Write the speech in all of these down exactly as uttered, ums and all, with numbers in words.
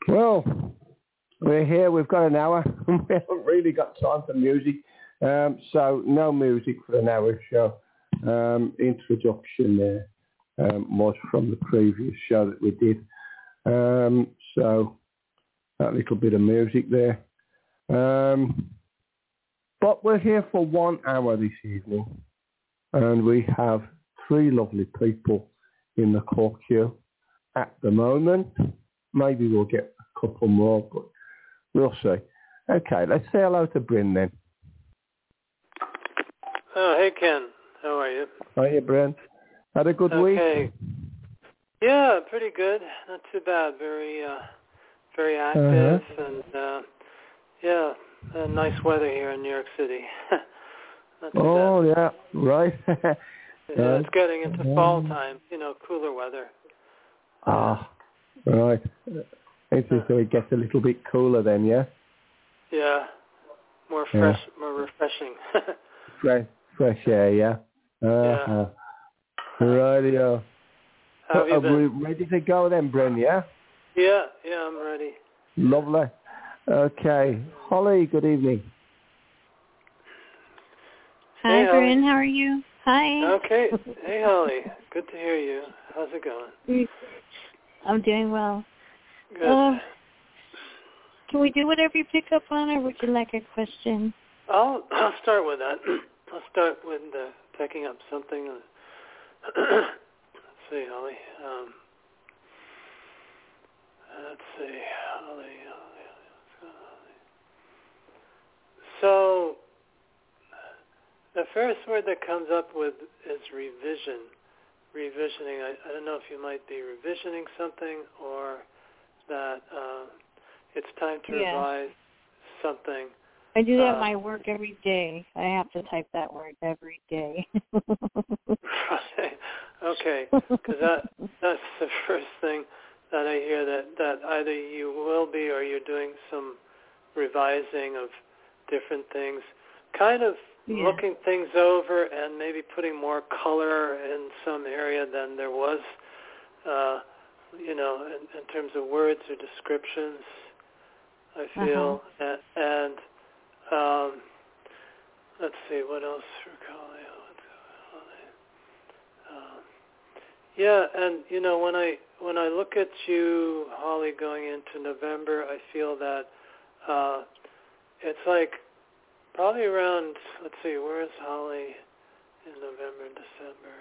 Well, we're here. We've got an hour. We haven't really got time for music. Um, so no music for an hour show. Um, introduction there um, was from the previous show that we did. Um, so that little bit of music there. Um, but we're here for one hour this evening. And we have three lovely people in the call queue at the moment. Maybe we'll get a couple more, but we'll see. Okay, let's say hello to Bryn then. Oh, hey, Ken. How are you? Hiya, Bryn. Had a good okay. week? Yeah, pretty good. Not too bad. Very, uh, very active, uh-huh. and uh, yeah, uh, nice weather here in New York City. Not too oh, bad. yeah, right. yeah, it's getting into um, fall time. You know, cooler weather. Ah, right. It's uh, so it gets a little bit cooler then, yeah. Yeah, more fresh, yeah. more refreshing. fresh, fresh air, yeah. Uh-huh. Yeah. Radio. How have you Are been? we ready to go then, Bryn, yeah? Yeah, yeah, I'm ready. Lovely. Okay. Holly, good evening. Hi, hey, Bryn. How are you? Hi. Okay. Hey, Holly. Good to hear you. How's it going? I'm doing well. Good. Uh, can we do whatever you pick up on, or would you like a question? I'll I'll start with that. I'll start with uh, picking up something. Let's see, Holly. Um, let's see, Holly, Holly, Holly. So the first word that comes up with is revision. Revisioning. I, I don't know if you might be revisioning something, or that uh, it's time to yeah. revise something. I do that uh, at my work every day. I have to type that word every day. okay, because that that's the first thing that I hear, that, that either you will be or you're doing some revising of different things, kind of yeah. looking things over and maybe putting more color in some area than there was, uh, you know, in, in terms of words or descriptions, I feel. Uh-huh. And, and um, let's see, what else for Holly? Um, yeah, and, you know, when I when I look at you, Holly, going into November, I feel that uh, it's like probably around, let's see, where is Holly in November and December?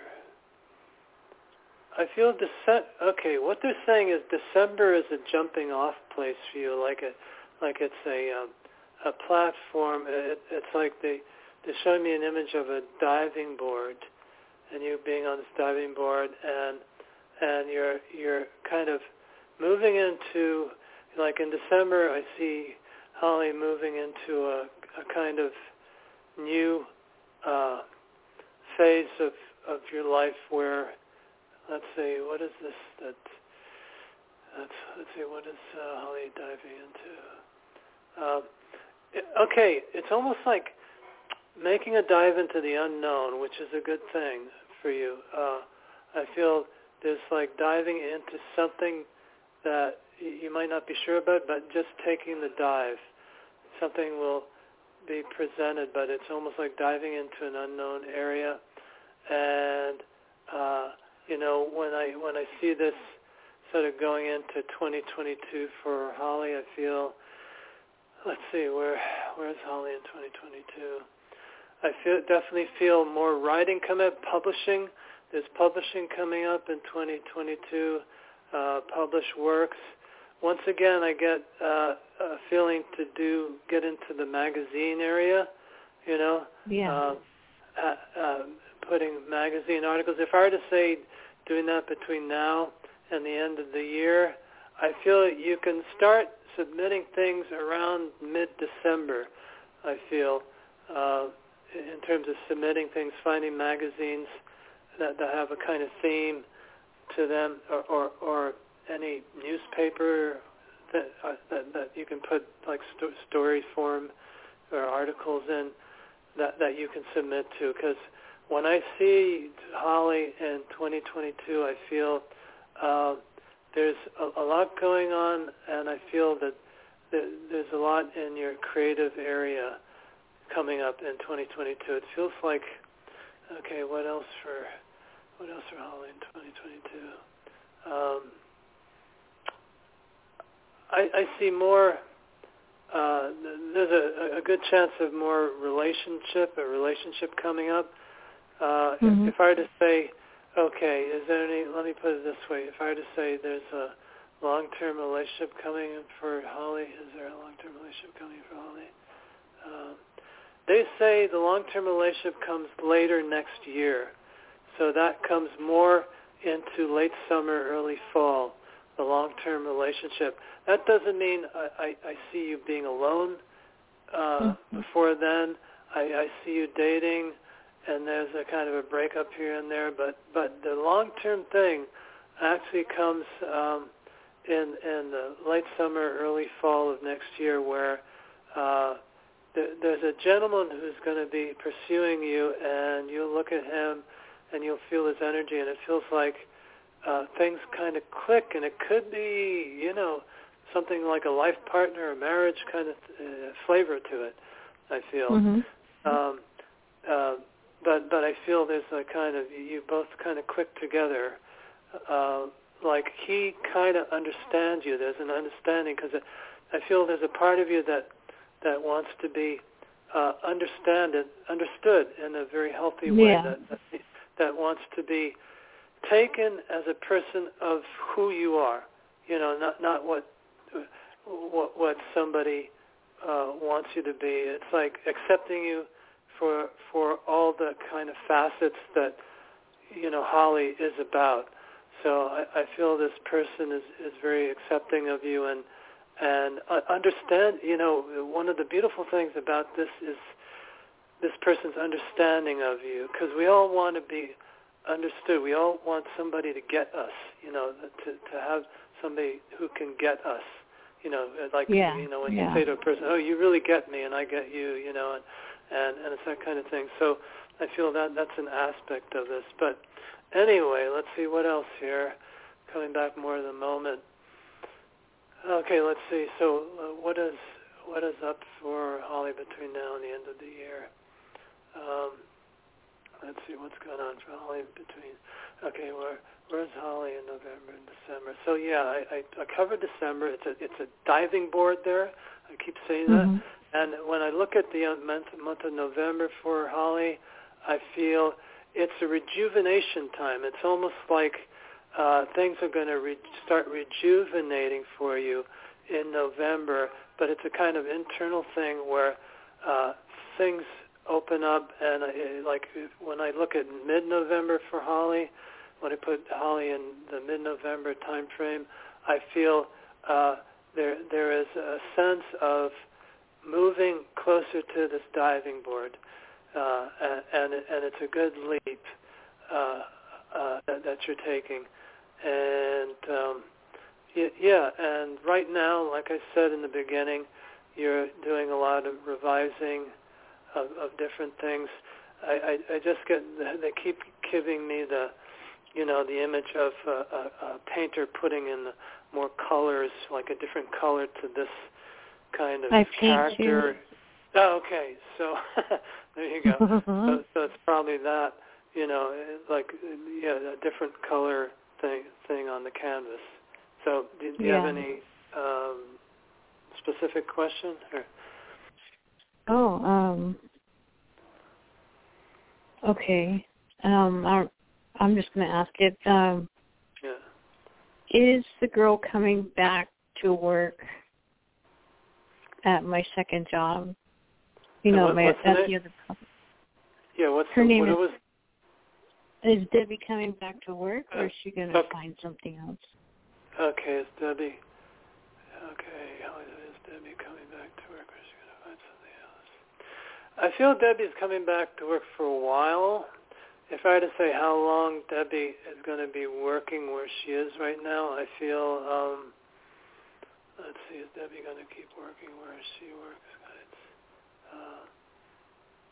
I feel Dece- okay, what they're saying is December is a jumping off place for you, like a, like it's a um, a platform. It, it's like they, they're showing me an image of a diving board, and you being on this diving board, and and you're you're kind of moving into, like in December, I see Holly moving into a, a kind of new uh, phase of, of your life where, let's see, what is this that, that's, let's see, what is uh, Holly diving into? Um, it, okay, it's almost like making a dive into the unknown, which is a good thing for you. Uh, I feel there's like diving into something that you might not be sure about, but just taking the dive. Something will be presented, but it's almost like diving into an unknown area. And, uh, you know, when I when I see this sort of going into twenty twenty-two for Holly, I feel, let's see, where where's Holly in twenty twenty-two? I feel definitely feel more writing coming up, publishing. There's publishing coming up in twenty twenty-two, uh, published works. Once again, I get uh, a feeling to do get into the magazine area, you know, yeah. uh, uh, uh, putting magazine articles. If I were to say doing that between now and the end of the year, I feel you can start submitting things around mid-December, I feel, uh, in terms of submitting things, finding magazines that, that have a kind of theme to them, or, or, or any newspaper that, uh, that that you can put like sto- story form or articles in that, that you can submit to. Because when I see Holly in twenty twenty-two, I feel uh, there's a, a lot going on, and I feel that th- there's a lot in your creative area coming up in twenty twenty-two. It feels like, okay, what else for what else for Holly in twenty twenty-two? Um, I, I see more. Uh, there's a, a good chance of more relationship, a relationship coming up. Uh, mm-hmm. if, if I were to say, okay, is there any, let me put it this way, if I were to say there's a long-term relationship coming in for Holly, is there a long-term relationship coming for Holly? Um, they say the long-term relationship comes later next year, so that comes more into late summer, early fall, the long-term relationship. That doesn't mean I, I, I see you being alone uh, mm-hmm. before then. I, I see you dating, and there's a kind of a breakup here and there. But, but the long-term thing actually comes um, in, in the late summer, early fall of next year, where uh, th- there's a gentleman who's going to be pursuing you, and you'll look at him, and you'll feel his energy, and it feels like uh, things kind of click, and it could be, you know, something like a life partner, a marriage kind of uh, flavor to it, I feel. Mm-hmm. Um, uh, but but I feel there's a kind of, you both kind of click together. Uh, like he kind of understands you. There's an understanding, because I feel there's a part of you that that wants to be uh, understand it, understood in a very healthy way, yeah. that, that that wants to be taken as a person of who you are, you know, not not what what, what somebody uh, wants you to be. It's like accepting you for for all the kind of facets that, you know, Holly is about. So I, I feel this person is, is very accepting of you, and and uh, understand, you know, one of the beautiful things about this is this person's understanding of you, because we all want to be understood. We all want somebody to get us, you know, to to have somebody who can get us, you know, like, yeah. you know, when yeah. you say to a person, oh, you really get me and I get you, you know, and, and, and it's that kind of thing. So I feel that that's an aspect of this. But anyway, let's see what else here. Coming back more to the moment. Okay, let's see. So uh, what is what is up for Holly between now and the end of the year? Um, let's see what's going on for Holly between. Okay, where where's Holly in November and December? So yeah, I, I, I covered December. It's a it's a diving board there. I keep saying mm-hmm. that. And when I look at the month month of November for Holly, I feel it's a rejuvenation time. It's almost like uh, things are going to re- start rejuvenating for you in November, but it's a kind of internal thing where uh, things open up, and I, like when I look at mid-November for Holly, when I put Holly in the mid-November time frame, I feel uh, there there is a sense of moving closer to this diving board, uh, and, and and it's a good leap uh, uh, that, that you're taking. And um, yeah, and right now, like I said in the beginning, you're doing a lot of revising of, of different things. I, I, I just get, they keep giving me the, you know, the image of a, a, a painter putting in the more colors, like a different color to this kind of I character. Oh, okay, so there you go. so, so it's probably that, you know, like, yeah, a different color thing thing on the canvas. So do, do you yeah. have any um, specific question? Or? Oh, um, okay. Um, I, I'm just going to ask it. Um, yeah. Is the girl coming back to work at my second job? You know, what, my what's at the the other company. Yeah, what's her the, name? What Is, was, is Debbie coming back to work, or is she going to okay. find something else? Okay, it's Debbie. Okay, how is Debbie coming back to work, or is she going to find something else? I feel Debbie's coming back to work for a while. If I had to say how long Debbie is going to be working where she is right now, I feel, um, let's see, is Debbie going to keep working where she works? It's, uh,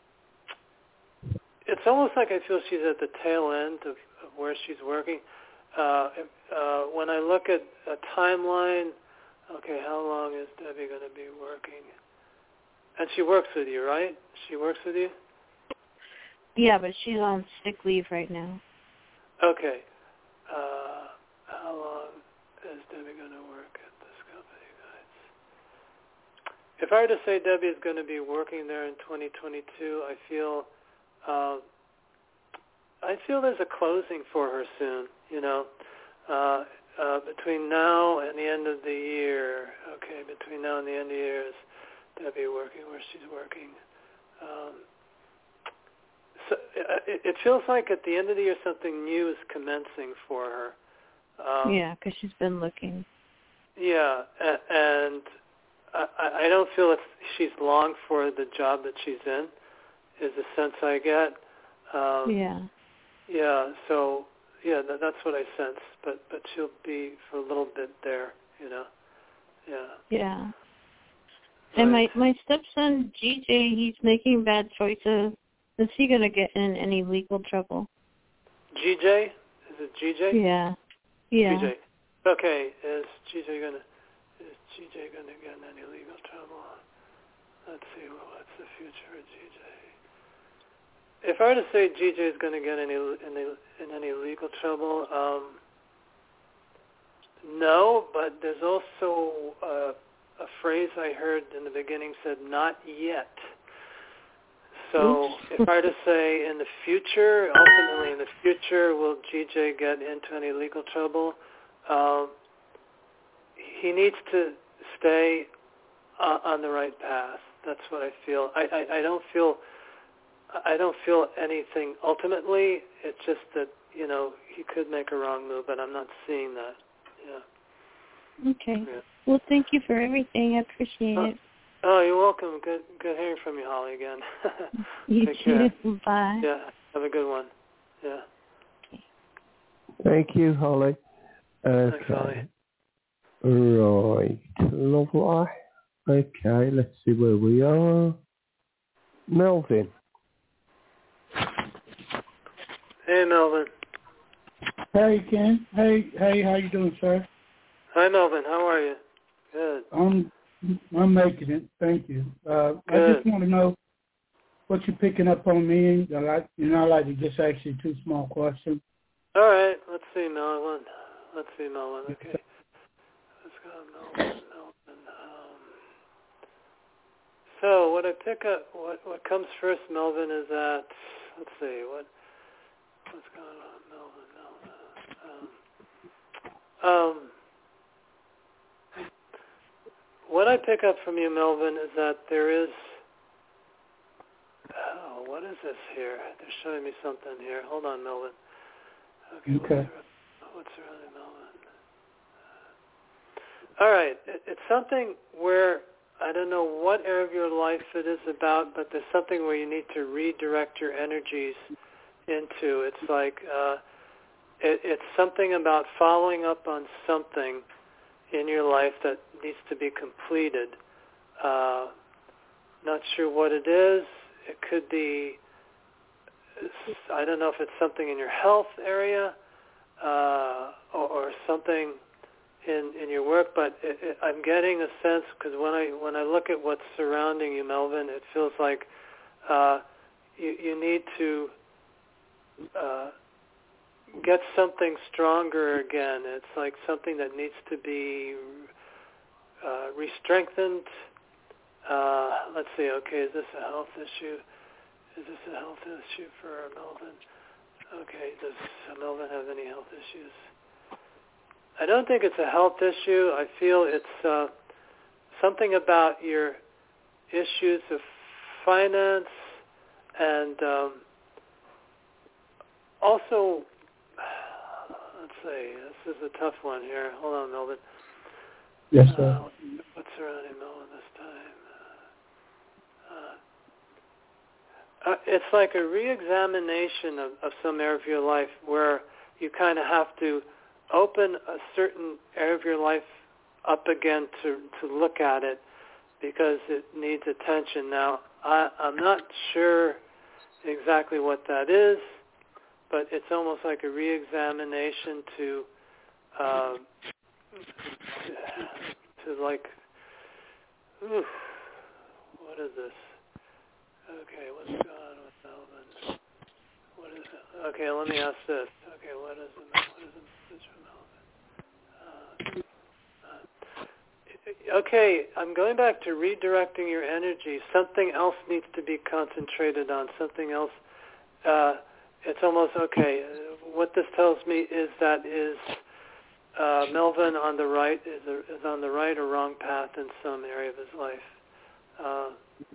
it's almost like I feel she's at the tail end of, of where she's working. uh, uh, when I look at a timeline, okay, how long is Debbie going to be working? And she works with you, right? She works with you? Yeah, but she's on sick leave right now. Okay. Uh, how long is Debbie going to work at this company, guys? If I were to say Debbie is going to be working there in twenty twenty-two, I feel uh, I feel there's a closing for her soon, you know, uh, uh, between now and the end of the year. Okay, between now and the end of the year is Debbie working where she's working. Um, so it, it feels like at the end of the year something new is commencing for her. Um, yeah, because she's been looking. Yeah, and I, I don't feel that she's long for the job that she's in, is the sense I get. Um, yeah. Yeah, so, yeah, that, that's what I sense, but, but she'll be for a little bit there, you know. Yeah. Yeah. Right. And my, my stepson, G J, he's making bad choices. Is he going to get in any legal trouble? G J? Is it G J? Yeah. Yeah. G J. Okay, is G J going to, is G J going to get in any legal trouble? Let's see, well, what's the future of G J? If I were to say G J is going to get any, any in any legal trouble, um, no, but there's also uh, a phrase I heard in the beginning said, not yet. So if I were to say in the future, ultimately in the future, will G J get into any legal trouble? Um, he needs to stay uh, on the right path. That's what I feel. I, I, I don't feel... I don't feel anything ultimately. It's just that, you know, he could make a wrong move, but I'm not seeing that. Yeah. Okay. Yeah. Well, thank you for everything. I appreciate oh, it. Oh, you're welcome. Good good hearing from you, Holly, again. You Take too. care. Bye. Yeah. Have a good one. Yeah. Thank you, Holly. Okay. Thanks, Holly. Right. Lovely. Okay, let's see where we are. Melvin. Hey, Melvin. Hey, Ken. Hey, hey, how you doing, sir? Hi, Melvin. How are you? Good. I'm, I'm making it. Thank you. Uh, I Good. just want to know what you're picking up on me. I like, you know, I like to just ask you two small questions. All right. Let's see, Melvin. Let's see, Melvin. Okay. Let's go, Melvin. Melvin. Um, so what I pick up, what what comes first, Melvin, is that, let's see, what what's going on, Melvin, Melvin. Um, um, what I pick up from you, Melvin, is that there is, oh, what is this here? They're showing me something here. Hold on, Melvin. Okay. Okay. What's, what's surrounding Melvin? All right. It, it's something where, I don't know what area of your life it is about, but there's something where you need to redirect your energies into. It's like, uh, it, it's something about following up on something in your life that needs to be completed. Uh, not sure what it is. It could be, I don't know if it's something in your health area uh, or, or something in, in your work, but it, it, I'm getting a sense, because when I when I look at what's surrounding you, Melvin, it feels like uh, you, you need to uh, get something stronger again. It's like something that needs to be uh, re-strengthened. Uh, let's see, okay, is this a health issue? Is this a health issue for Melvin? Okay, does Melvin have any health issues? I don't think it's a health issue. I feel it's uh, something about your issues of finance and um, also, let's see, this is a tough one here. Hold on, Melvin. Yes, sir. Uh, what's surrounding Melvin this time? Uh, uh, it's like a re-examination of, of some area of your life where you kind of have to open a certain area of your life up again to, to look at it because it needs attention. Now, I, I'm not sure exactly what that is, but it's almost like a re-examination to, uh, to, to like, oof, what is this? Okay, what's going on with Melvin? What is it? Okay, let me ask this. Okay, what is the, what is the message from Melvin? Uh, uh, okay, I'm going back to redirecting your energy. Something else needs to be concentrated on. Something else. Uh, it's almost okay. What this tells me is that is uh, Melvin on the right is a, is on the right or wrong path in some area of his life. Uh,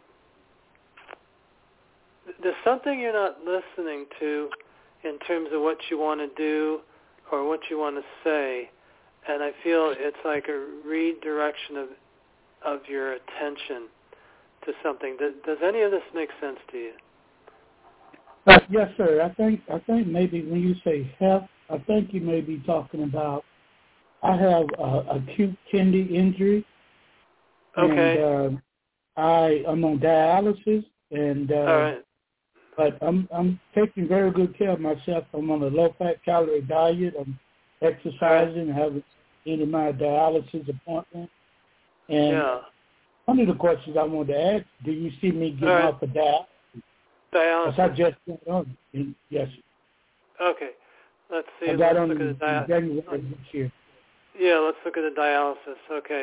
there's something you're not listening to in terms of what you want to do or what you want to say, and I feel it's like a redirection of of your attention to something. Does, does any of this make sense to you? Uh, yes, sir. I think I think maybe when you say health, I think you may be talking about. I have uh, acute kidney injury. Okay. And uh, I am on dialysis, and uh, all right. But I'm I'm taking very good care of myself. I'm on a low-fat calorie diet. I'm exercising, right. Having any of my dialysis appointment. And yeah. one of the questions I wanted to ask: do you see me getting right. off of dialysis? Dialysis. I just went on. Yes. Okay. Let's see. I got let's on look in at the dialysis. January this year. Yeah, let's look at the dialysis. Okay.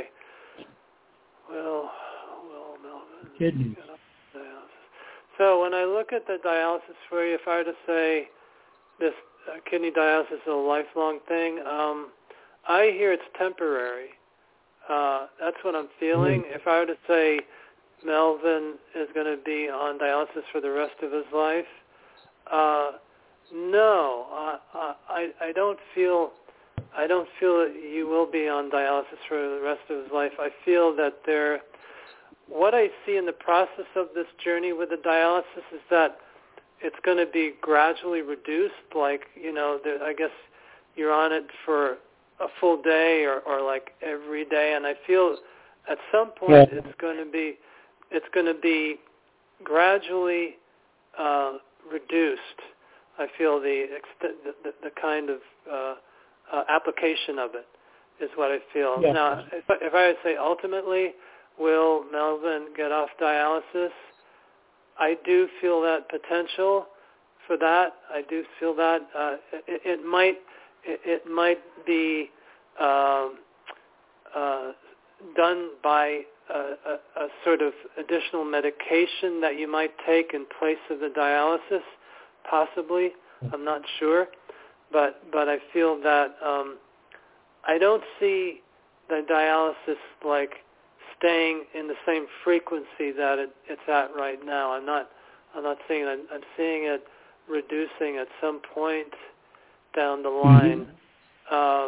Well, well, Melvin. Kidneys. Dialysis. So when I look at the dialysis for you, if I were to say this uh, kidney dialysis is a lifelong thing, um, I hear it's temporary. Uh, that's what I'm feeling. Mm-hmm. If I were to say Melvin is going to be on dialysis for the rest of his life, uh, no, I, I, I don't feel. I don't feel that you will be on dialysis for the rest of his life. I feel that there. What I see in the process of this journey with the dialysis is that it's going to be gradually reduced. Like, you know, the, I guess you're on it for a full day or, or like every day, and I feel at some point yeah. it's going to be it's going to be gradually uh, reduced. I feel the extent, the, the, the kind of uh, uh, application of it is what I feel. Yeah. Now, if I, if I would say ultimately, will Melvin get off dialysis? I do feel that potential for that. I do feel that uh, it, it might it, it might be um, uh, done by a, a, a sort of additional medication that you might take in place of the dialysis, possibly. I'm not sure, but but I feel that um, I don't see the dialysis like staying in the same frequency that it, it's at right now. I'm not. I'm not seeing it. I'm, I'm seeing it reducing at some point down the line. Mm-hmm. Uh,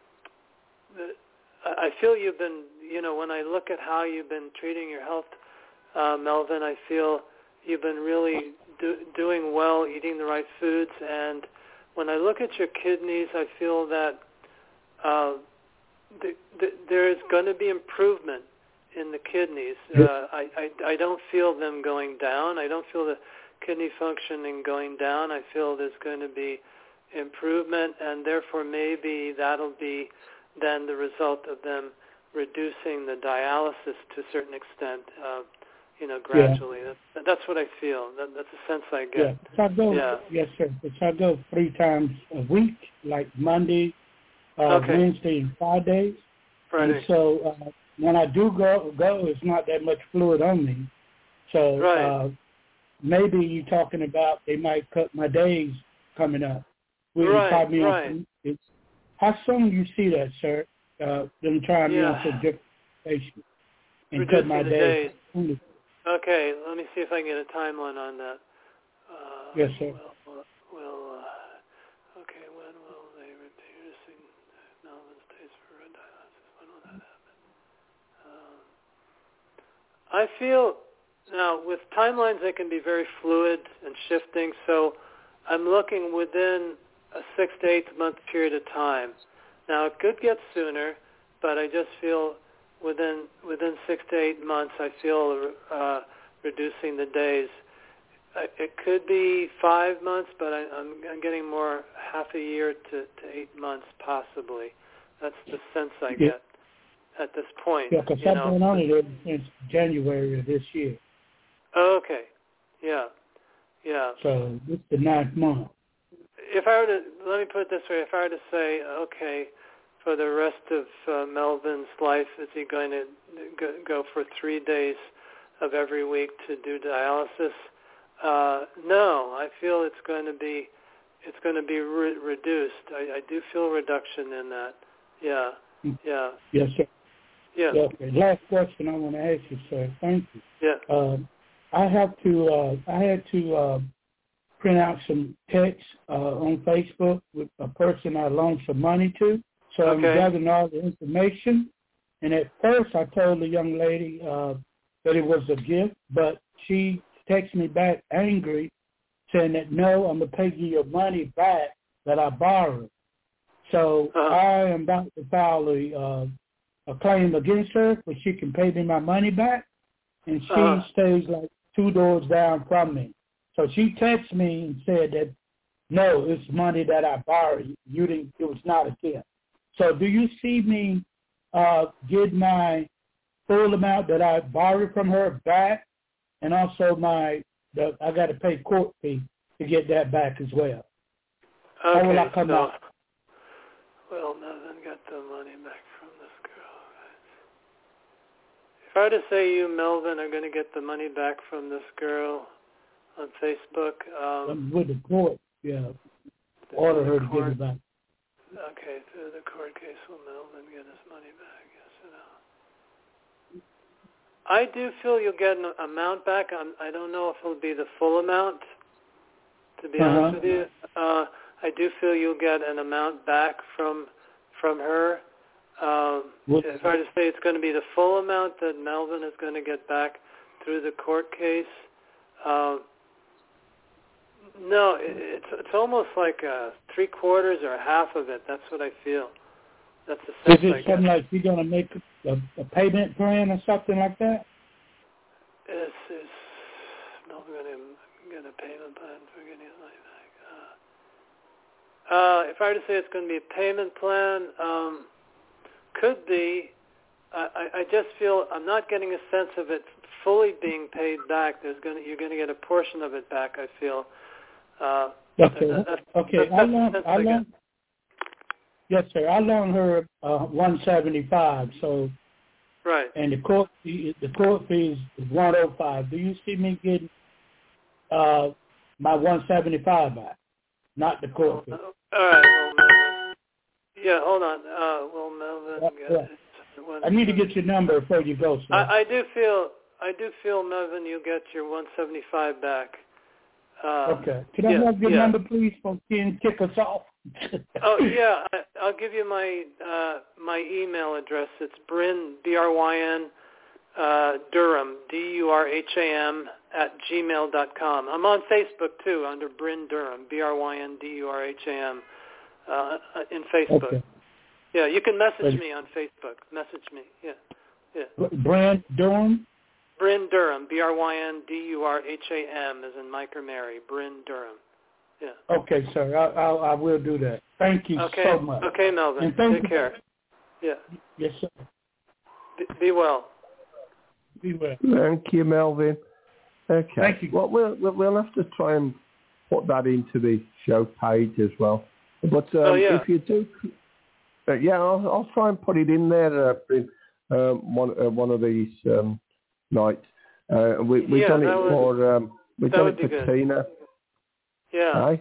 I feel you've been. You know, when I look at how you've been treating your health, uh, Melvin, I feel you've been really do, doing well, eating the right foods. And when I look at your kidneys, I feel that uh, the, the, there is going to be improvement in the kidneys. Uh, I, I, I don't feel them going down. I don't feel the kidney functioning going down. I feel there's going to be improvement, and therefore maybe that'll be then the result of them reducing the dialysis to a certain extent, uh, you know, gradually. Yeah. That, that's what I feel. That, that's the sense I get. Yeah. So I go, yeah. Yes, sir. So I go three times a week, like Monday, uh, okay. Wednesday, and Fridays. Friday. And so uh, when I do go, go, it's not that much fluid on me. So right. uh, maybe you're talking about they might cut my days coming up. Will right, you me right. On, how soon do you see that, sir? Uh, them trying yeah. me on for different patients and Reducing cut my the days. days. Okay, let me see if I can get a timeline on that. Uh, yes, sir. Well, well uh, okay, when will they reducing Melvin's days for red dialysis? When will that happen? Um, I feel, now, with timelines, they can be very fluid and shifting, so I'm looking within a six to eight month period of time. Now, it could get sooner, but I just feel within within six to eight months, I feel uh, reducing the days. it could be five months, but I, I'm, I'm getting more half a year to, to eight months possibly. That's the sense I Yeah. get at this point. Yeah, because I've been on it ever since January of this year. Oh, okay. Yeah. Yeah. So this is the ninth month. If I were to, let me put it this way, if I were to say, okay, for the rest of uh, Melvin's life, is he going to go, go for three days of every week to do dialysis? Uh, no, I feel it's going to be, it's going to be re- reduced. I, I do feel reduction in that. Yeah. Yeah. Yes, sir. Yeah. Yeah, okay. Last question I want to ask you, sir. Thank you. Yeah. Um, I have to. Uh, I had to uh, print out some text uh, on Facebook with a person I loaned some money to. So Okay. I'm gathering all the information. And at first, I told the young lady uh, that it was a gift, but she texted me back angry, saying that no, I'm gonna pay you your money back that I borrowed. So uh-huh. I am about to file a, uh, a claim against her, but she can pay me my money back, and she uh-huh. stays like two doors down from me. So she texted me and said that no, it's money that I borrowed. You didn't. It was not a gift. So do you see me uh, get my full amount that I borrowed from her back, and also my the, I got to pay court fee to get that back as well? Okay, How will I come so, out? well, Melvin got the money back from this girl. If I were to say you, Melvin, are going to get the money back from this girl on Facebook. Um, I'm with the court, yeah. Order her to give it back. Okay, through the court case, will Melvin get his money back? Yes or no? I do feel you'll get an amount back. I'm, I don't know if it'll be the full amount, to be Uh-huh. honest with you. Uh, I do feel you'll get an amount back from from her. Um, if I were to say it's going to be the full amount that Melvin is going to get back through the court case, um, no, it, it's it's almost like uh, three quarters or half of it. That's what I feel. That's the sense Is I it get. something like you're going to make a, a payment plan or something like that? Is is Melvin going to get a payment plan for getting his money back? Uh, uh, if I were to say it's going to be a payment plan, um, could be. I, I, I just feel I'm not getting a sense of it fully being paid back. There's going to, you're going to get a portion of it back, I feel. Uh, Okay. that, that, okay. That, I loan, I loan, yes, sir. I loaned her uh, one seventy-five. So, right. and the court fee, the court fee is one oh five. Do you see me getting uh, my one seventy-five back, not the court fee? All right. Well, Melvin. Yeah. Hold on. Uh, well, Melvin. Yeah, yeah. I need to get your number before you go, sir. I, I do feel. I do feel, Melvin, you get your one seventy-five back. Uh, okay. Can I yeah, have your yeah. number, please, so you can kick us off? Oh, yeah. I, I'll give you my uh, my email address. It's Bryn, B R Y N, uh, Durham, D U R H A M, at gmail dot com. I'm on Facebook, too, under Bryn Durham, B R Y N D U R H A M, uh, in Facebook. Okay. Yeah, you can message me on Facebook. Message me, yeah. yeah. Bryn Durham? Bryn Durham, B R Y N D U R H A M, as in Mike or Mary, Bryn Durham. Yeah. Okay, sir. I, I, I will do that. Thank you okay. so much. Okay, Melvin. And thank Take you. care. Yeah. Yes, sir. Be, be well. Be well. Thank you, Melvin. Okay. Thank you. Well, we'll we'll have to try and put that into the show page as well. But um, oh, yeah. if you do, uh, yeah, I'll, I'll try and put it in there. Uh, in, um, one uh, one of these um, nights. Uh, we we've yeah, done it would, for um, we've done it for good. Tina. Yeah. Aye?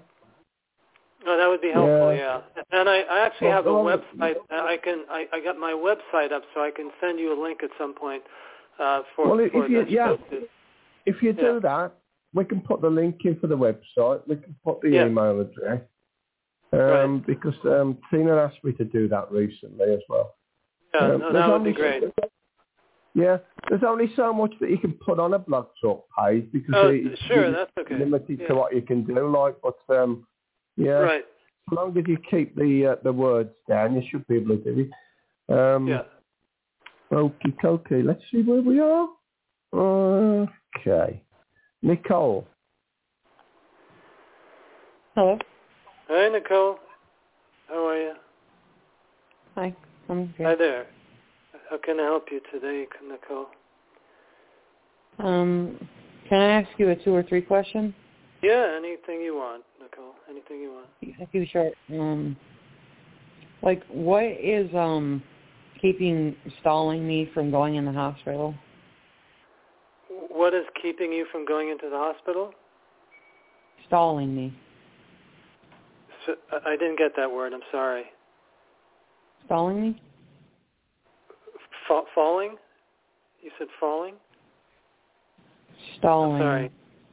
Oh, that would be helpful. Yeah. yeah. And I, I actually well, have a well, website. I can I, I got my website up, so I can send you a link at some point uh, for. Well, if for you yeah, to, if you do yeah. that, we can put the link in for the website. We can put the yeah. email address. Um, right. Because um, Tina asked me to do that recently as well. Yeah, um, no, that would be great. So, yeah, there's only so much that you can put on a blog talk page because oh, it's sure, that's okay. limited yeah. to what you can do. Like, but um, yeah, right. as long as you keep the uh, the words down, you should be able to do it. Um, yeah. Okay, okay. Let's see where we are. Okay, Nicole. Hello. Hi, Nicole. How are you? Hi. I'm here. Hi there. How can I help you today, Nicole? Um, can I ask you a two or three question? Yeah, anything you want, Nicole. Anything you want. A few short. Um, like, what is um keeping stalling me from going in the hospital? What is keeping you from going into the hospital? Stalling me. So, I didn't get that word. I'm sorry. Stalling me? Fa- falling? You said falling? Stalling. I'm sorry.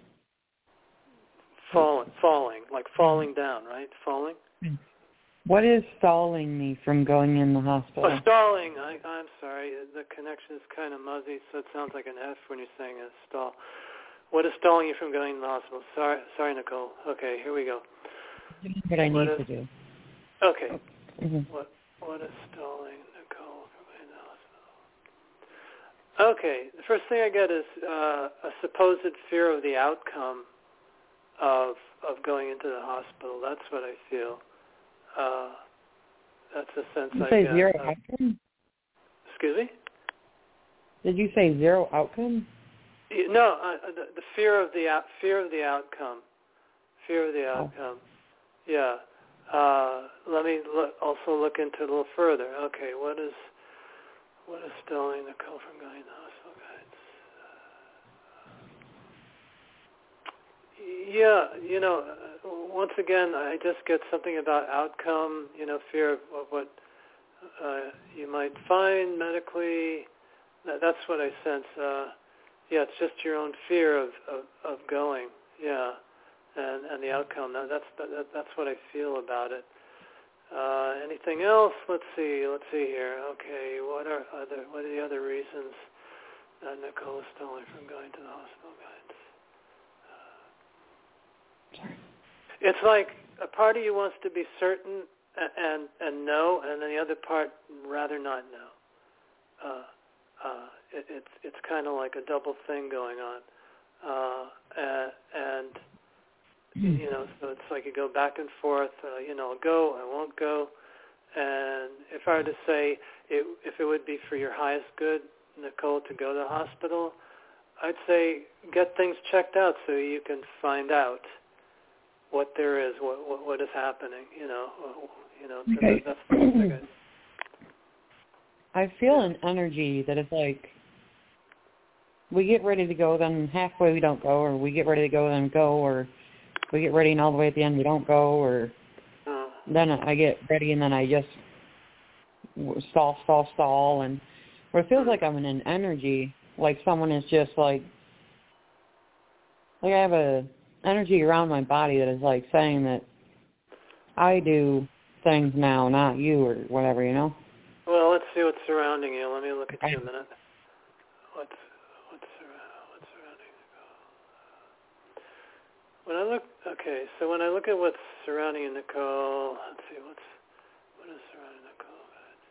Falling, falling, like falling down, right? Falling? What is stalling me from going in the hospital? Oh, stalling. I, I'm sorry. The connection is kind of muzzy, so it sounds like an F when you're saying a stall. What is stalling you from going to the hospital? Sorry, sorry, Nicole. Okay, here we go. What I need what is, to do. Okay. Mm-hmm. What What is stalling Nicole from going to the hospital? Okay. The first thing I get is uh, a supposed fear of the outcome of of going into the hospital. That's what I feel. Uh, that's the sense Did you I say get. zero Uh, outcome? excuse me? Did you say zero outcome? No, uh, the, the fear of the out, fear of the outcome. Fear of the outcome. Oh. Yeah. Uh, let me look, also look into it a little further. Okay, what is what is stalling Nicole from going to the hospital? Yeah, you know, once again, I just get something about outcome, you know, fear of, of what uh, you might find medically. That, that's what I sense. Uh, yeah, it's just your own fear of, of, of going, yeah, and, and the outcome. That, that's that, that's what I feel about it. Uh, anything else? Let's see. Let's see here. Okay, what are other? What are the other reasons that Nicole is stalling from going to the hospital, guys? It's like a part of you wants to be certain and and, and know, and then the other part rather not know. Uh, uh, it, it's it's kind of like a double thing going on, uh, and, and you know, so it's like you go back and forth. Uh, you know, I'll go, I won't go, and if I were to say it, if it would be for your highest good, Nicole, to go to the hospital, I'd say get things checked out so you can find out what there is, what what, what is happening, you know, you know. Okay. That's the thing. I feel an energy that is like, we get ready to go, then halfway we don't go, or we get ready to go, then go, or we get ready and all the way at the end we don't go, or oh. then I get ready and then I just stall, stall, stall, and or it feels like I'm in an energy, like someone is just like, like I have a energy around my body that is like saying that I do things now, not you, or whatever, you know? Well, let's see what's surrounding you. Let me look at you a minute. What's what's what's surrounding Nicole? When I look, okay, so when I look at what's surrounding you, Nicole, let's see what's what is surrounding Nicole.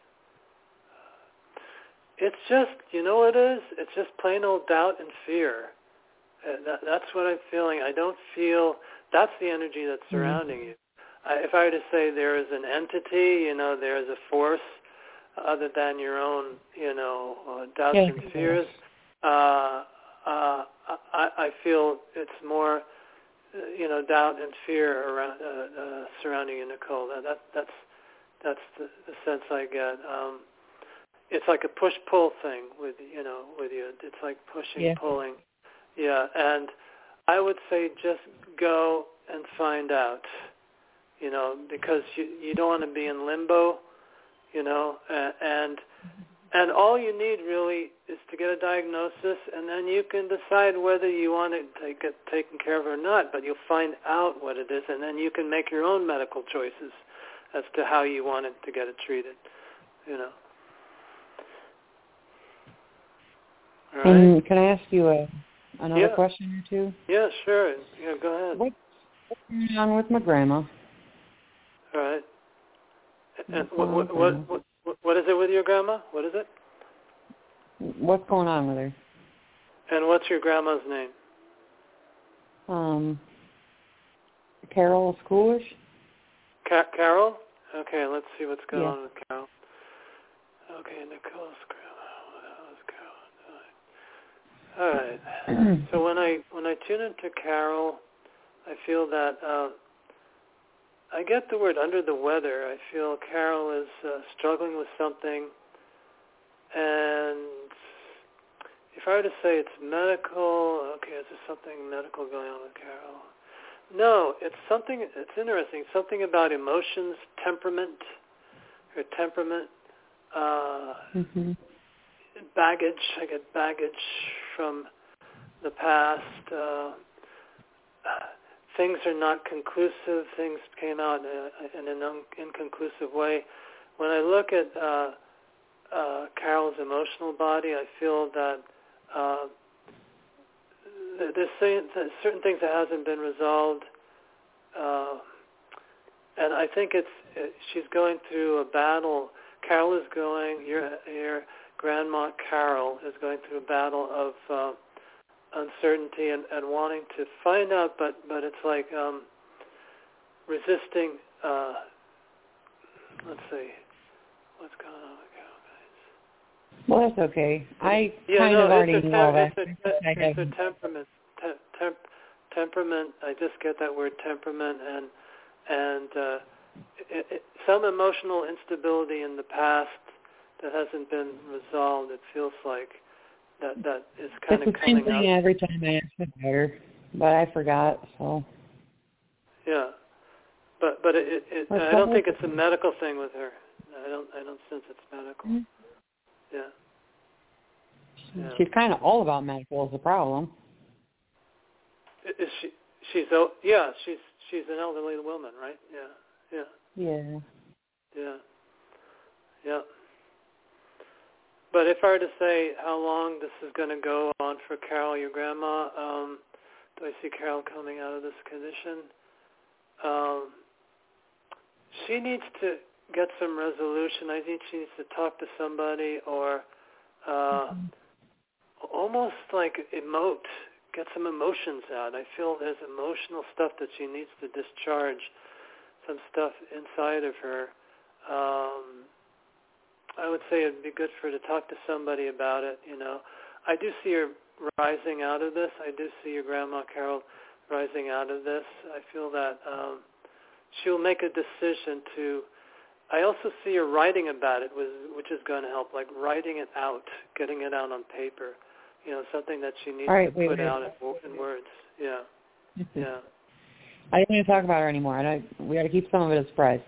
It's just, you know what it is? It's just plain old doubt and fear. Uh, that, that's what I'm feeling. I don't feel, that's the energy that's surrounding mm-hmm. you. I, if I were to say there is an entity, you know, there is a force other than your own, you know, uh, doubts yeah, and fears, uh, uh, I, I feel it's more, uh, you know, doubt and fear around uh, uh, surrounding you, Nicole. That, that that's that's the, the sense I get. Um, it's like a push-pull thing with, you know, with you. It's like pushing, yeah. pulling. Yeah, and I would say just go and find out, you know, because you you don't want to be in limbo, you know, and and all you need really is to get a diagnosis, and then you can decide whether you want to take it taken care of or not. But you'll find out what it is, and then you can make your own medical choices as to how you want it to get it treated, you know. All right. And can I ask you a another yeah. question or two? Yeah, sure. Yeah, go ahead. What's going on with my grandma? All right. And What's what what, what what what is it with your grandma? What is it? What's going on with her? And what's your grandma's name? Um, Carol Schoolish. Ca- Carol? Okay, let's see what's going yeah. on with Carol. Okay, Nicole Carol. All right. So when I when I tune into Carol, I feel that uh, I get the word under the weather. I feel Carol is uh, struggling with something, and if I were to say it's medical, okay, is there something medical going on with Carol? No, it's something, it's interesting, something about emotions, temperament, her temperament, uh, mm-hmm. baggage. I get baggage from the past. Uh, things are not conclusive. Things came out in an un- inconclusive way. When I look at uh, uh, Carol's emotional body, I feel that uh, there's certain things that hasn't been resolved, uh, and I think it's it, she's going through a battle. Carol is going. Your your grandma Carol is going through a battle of uh, uncertainty and, and wanting to find out, but but it's like um, resisting. Uh, let's see, what's going on with Carol, guys? Well, that's okay. I yeah, kind no, of already it's a, know that. It's a, it's a temperament. Te- temp, temperament. I just get that word temperament, and and uh, it, it, some emotional instability in the past that hasn't been resolved. It feels like that that is kind it's of the same coming thing up. every time I ask about her, but I forgot. So yeah, but but it, it, it I don't think it's a medical thing with her. I don't I don't sense it's medical. Mm-hmm. Yeah. yeah. She's kind of all about medical is the problem. Is she? She's oh yeah. She's she's an elderly woman, right? Yeah. Yeah. Yeah. Yeah. Yeah. But if I were to say how long this is going to go on for Carol, your grandma, um, do I see Carol coming out of this condition? Um, she needs to get some resolution. I think she needs to talk to somebody or uh, mm-hmm. almost like emote, get some emotions out. I feel there's emotional stuff that she needs to discharge, some stuff inside of her. Um, I would say it'd be good for her to talk to somebody about it, you know. I do see her rising out of this. I do see your grandma Carol rising out of this. I feel that um, she'll make a decision to, I also see her writing about it, which is going to help, like writing it out, getting it out on paper, you know, something that she needs right, to wait, put wait. out in, in words. Yeah, yeah. I don't want to talk about her anymore. I don't, we got to keep some of it a surprise.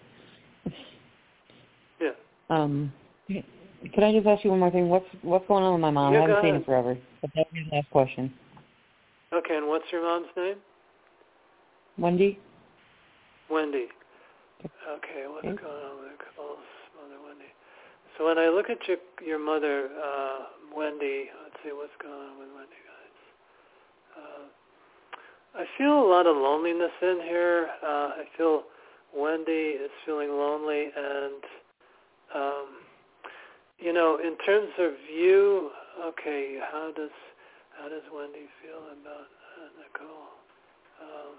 Yeah. Um. Could I just ask you one more thing? What's what's going on with my mom? Yeah, I haven't go seen ahead. her forever. But that's my last question. Okay, and what's your mom's name? Wendy. Wendy. Okay, what's okay. going on with Nicole's mother, Wendy? So when I look at your your mother, uh, Wendy, let's see what's going on with Wendy, guys. Uh, I feel a lot of loneliness in here. Uh, I feel Wendy is feeling lonely, and um, you know, in terms of you, okay, how does how does Wendy feel about uh, Nicole? Um,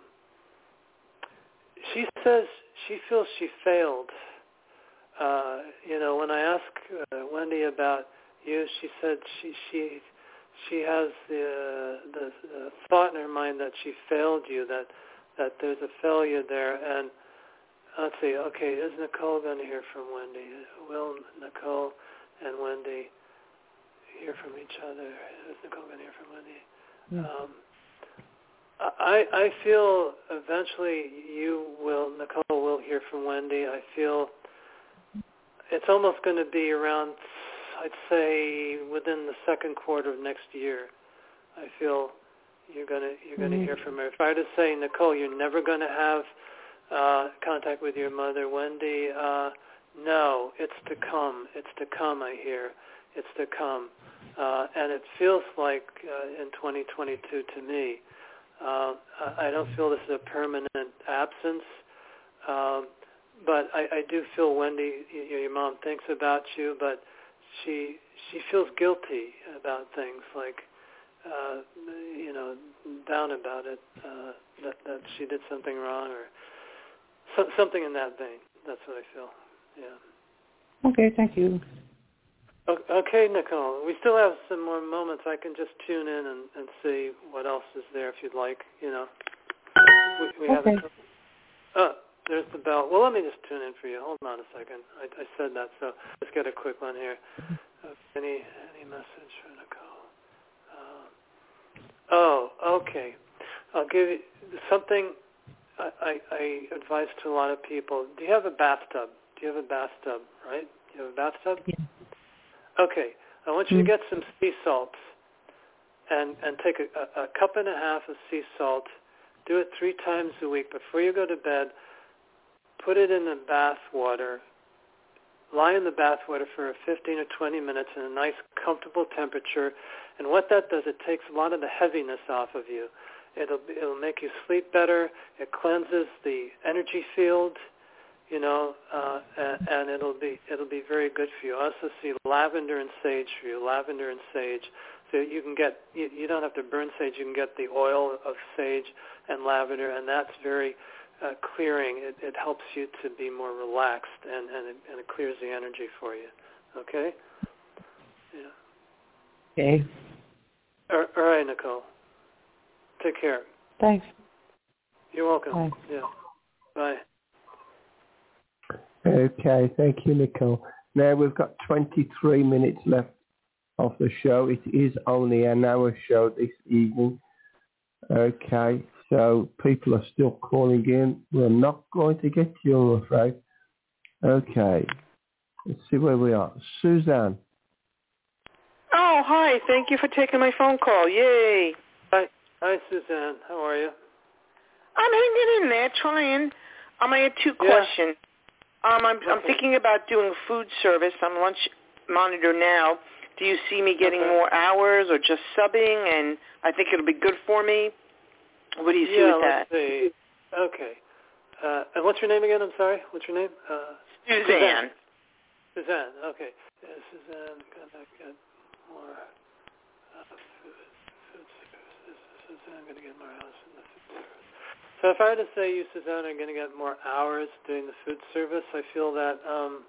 she says she feels she failed. Uh, you know, when I ask uh, Wendy about you, she said she she she has the, the the thought in her mind that she failed you, that that there's a failure there. And let's see, okay, is Nicole going to hear from Wendy? Will Nicole and Wendy hear from each other? Is Nicole going to hear from Wendy? Mm. Um, I, I feel eventually you will, Nicole will hear from Wendy. I feel it's almost going to be around, I'd say, within the second quarter of next year. I feel you're going to you're going to mm-hmm. hear from her. If I were to say, Nicole, you're never going to have uh, contact with your mother, Wendy, uh, no, it's to come. It's to come, I hear. It's to come. Uh, and it feels like uh, in twenty twenty-two to me. Uh, I don't feel this is a permanent absence, um, but I, I do feel Wendy, you, your mom thinks about you, but she she feels guilty about things. Like uh, you know, down about it, uh, that, that she did something wrong or so, something in that vein. That's what I feel. Yeah. Okay, thank you. Okay, Nicole. We still have some more moments. I can just tune in and, and see what else is there if you'd like. You know, we, we okay. have a couple. Oh, there's the bell. Well, let me just tune in for you. Hold on a second. I, I said that, so let's get a quick one here. Uh, any any message for Nicole? Uh, oh, okay. I'll give you something I, I, I advise to a lot of people. Do you have a bathtub? Do you have a bathtub, right? Do you have a bathtub? Yeah. Okay. I want you mm-hmm. to get some sea salts and, and take a, a, a cup and a half of sea salt. Do it three times a week. Before you go to bed, put it in the bath water. Lie in the bath water for fifteen or twenty minutes in a nice, comfortable temperature. And what that does, it takes a lot of the heaviness off of you. It'll it'll make you sleep better. It cleanses the energy field, you know, uh, and, and it'll be it'll be very good for you. I also see lavender and sage for you. Lavender and sage, so you can get you, you don't have to burn sage. You can get the oil of sage and lavender, and that's very uh, clearing. It, it helps you to be more relaxed, and and it, and it clears the energy for you. Okay. Yeah. Okay. All, all right, Nicole. Take care. Thanks. You're welcome. Bye. Yeah. Bye. Okay, thank you, Nicole. Now we've got twenty-three minutes left of the show. It is only an hour show this evening. Okay, so people are still calling in. We're not going to get you, I'm afraid. Okay, let's see where we are. Suzanne. Oh, hi. Thank you for taking my phone call. Yay. Hi, hi, Suzanne. How are you? I'm hanging in there, trying. Um, I had two yeah. questions. Um, I'm, okay. I'm thinking about doing food service. I'm lunch monitor now. Do you see me getting okay. more hours or just subbing? And I think it'll be good for me. What do you see yeah, with that? let's see. Okay. Uh, and what's your name again? I'm sorry. What's your name? Uh, Suzanne. Suzanne. Okay. Yeah, Suzanne. Gonna get more uh, food, food services. Suzanne going to get more hours in the food service. So if I were to say you, Suzanne, are going to get more hours doing the food service, I feel that um,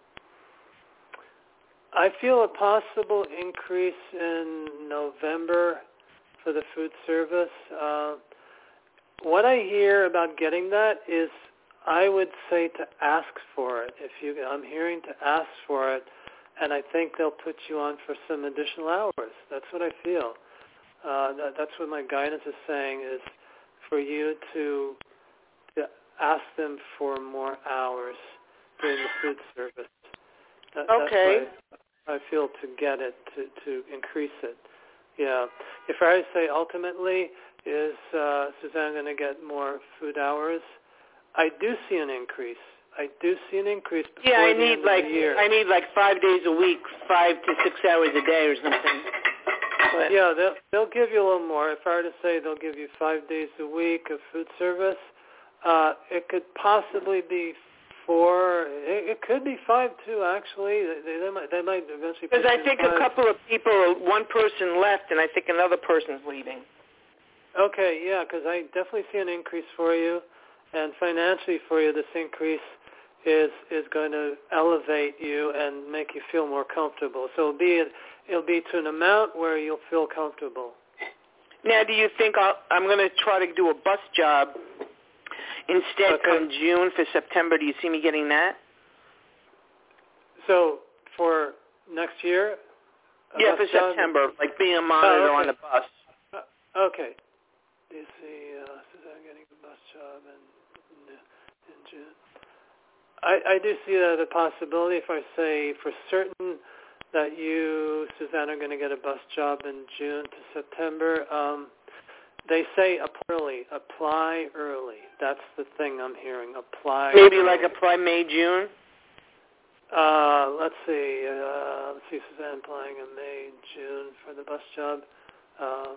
I feel a possible increase in November for the food service. Uh, what I hear about getting that is I would say to ask for it. If you, I'm hearing to ask for it, and I think they'll put you on for some additional hours. That's what I feel. Uh, that, that's what my guidance is saying is for you to, to ask them for more hours during the food service. That, okay. That's what I, I feel to get it, to, to increase it. Yeah. If I were to say ultimately, is uh, Suzanne going to get more food hours? I do see an increase. I do see an increase before yeah, I the need end like of the year. I need like five days a week, five to six hours a day or something. But yeah, they'll they'll give you a little more. If I were to say they'll give you five days a week of food service, uh, it could possibly be four. It, it could be five too. Actually, they, they might they might eventually. Because I think five. a couple of people, one person left, and I think another person's leaving. Okay, yeah, because I definitely see an increase for you, and financially for you, this increase is is going to elevate you and make you feel more comfortable. So it'll be it'll be to an amount where you'll feel comfortable. Now, do you think I'll, I'm going to try to do a bus job instead okay. come June for September? Do you see me getting that? So for next year? Yeah, for job? September, like being a monitor oh, okay. on the bus. Uh, okay. Do you see uh, Suzanne getting a bus job in, in June? I, I do see that as a possibility. If I say for certain that you, Suzanne, are going to get a bus job in June to September, um, they say apply early. Apply early. That's the thing I'm hearing. Apply Maybe early. like apply May, June? Uh, let's see. Uh, let's see, Suzanne applying in May, June for the bus job. Uh,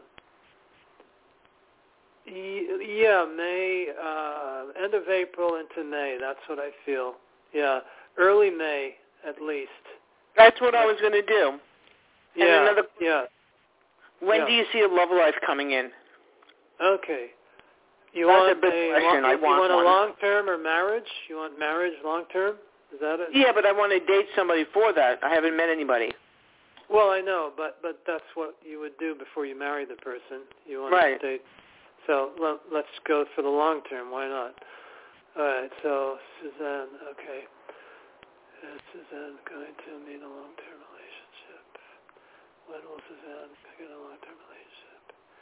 Yeah, May, uh, end of April into May. That's what I feel. Yeah, early May at least. That's what I was going to do. Yeah, and another, yeah. When yeah. do you see a love life coming in? Okay. You That's want a big a, question. Long, I you want want a one. long-term or marriage? You want marriage long-term? Is that it? Yeah, but I want to date somebody for that. I haven't met anybody. Well, I know, but but that's what you would do before you marry the person. You want Right. to date. So let, let's go for the long term. Why not? All right. So Suzanne, okay. Is Suzanne going to meet a long-term relationship? When will Suzanne begin a long-term relationship?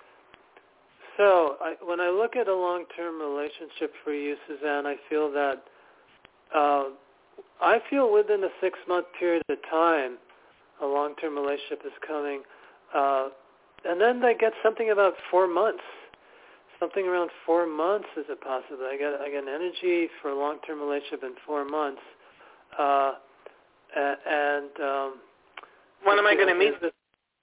So I, when I look at a long-term relationship for you, Suzanne, I feel that uh, I feel within a six-month period of time, a long-term relationship is coming, uh, and then they get something about four months, something around four months is it possible? I get I get an energy for a long-term relationship in four months, uh, and um, when am I going to meet? This,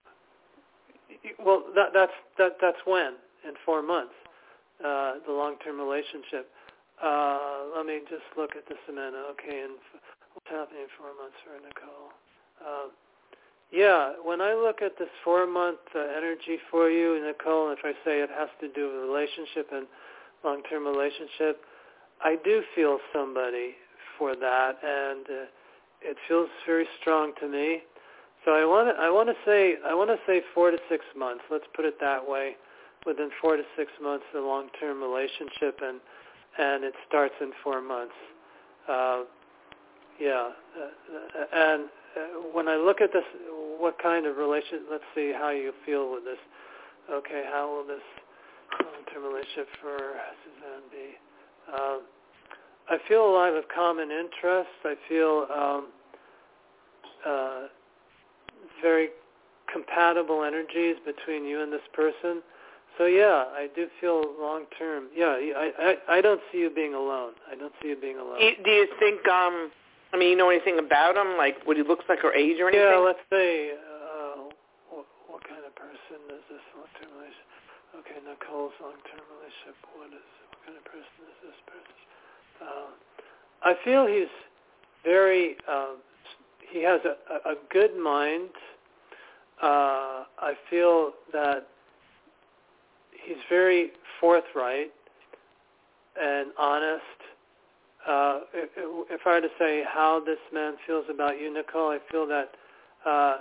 well, that, that's that that's when in four months, uh, the long-term relationship. Uh, let me just look at this a minute. Okay, and what's happening in four months for Nicole? Uh, Yeah, when I look at this four-month uh, energy for you, Nicole, if I say it has to do with relationship and long-term relationship, I do feel somebody for that, and uh, it feels very strong to me. So I want to I want to say I want to say four to six months. Let's put it that way. Within four to six months, a long-term relationship, and and it starts in four months. Uh, yeah, uh, and. Uh, when I look at this, what kind of relation, let's see how you feel with this. Okay, how will this long-term relationship for Suzanne be? Uh, I feel a lot of common interests. I feel um, uh, very compatible energies between you and this person. So yeah, I do feel long-term. Yeah, I, I, I don't see you being alone. I don't see you being alone. Do you think... Um I mean, you know anything about him, like what he looks like or age or anything? Yeah, let's say, uh, what, what kind of person is this long-term relationship? Okay, Nicole's long-term relationship, what is, what kind of person is this person? Uh, I feel he's very, uh, he has a, a good mind. Uh, I feel that he's very forthright and honest. Uh, if, if I were to say how this man feels about you, Nicole, I feel that, uh,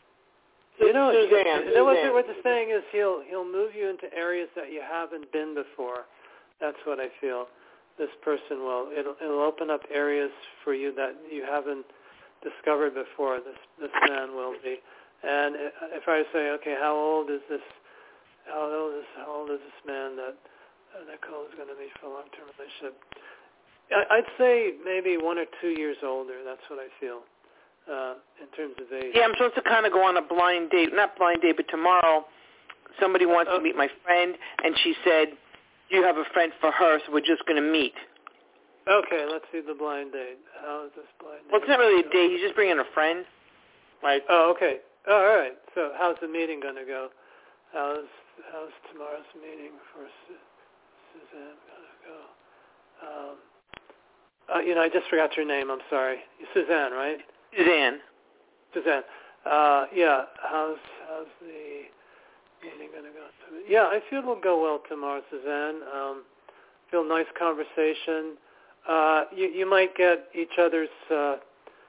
you know, Suzanne, you know what, Suzanne. the, what the saying is, he'll he'll move you into areas that you haven't been before. That's what I feel. This person will. It'll, it'll open up areas for you that you haven't discovered before. This this man will be. And if I say, okay, how old is this? How old is how old is this man that uh, Nicole is going to meet for a long-term relationship? I'd say maybe one or two years older. That's what I feel uh, in terms of age. Yeah, I'm supposed to kind of go on a blind date. Not blind date, but tomorrow somebody wants oh. to meet my friend, and she said, you have a friend for her, so we're just going to meet. Okay, let's see the blind date. How is this blind date? Well, it's not really a date. He's just bringing a friend. Like, oh, okay. Oh, all right. So how's the meeting going to go? How's, how's tomorrow's meeting for Su- Suzanne going to go? Um, Uh, you know, I just forgot your name. I'm sorry. Suzanne, right? Suzanne. Suzanne. Uh, yeah. How's how's the meeting going to go? Yeah, I feel it'll go well tomorrow, Suzanne. Um, feel nice conversation. Uh, you you might get each other's uh,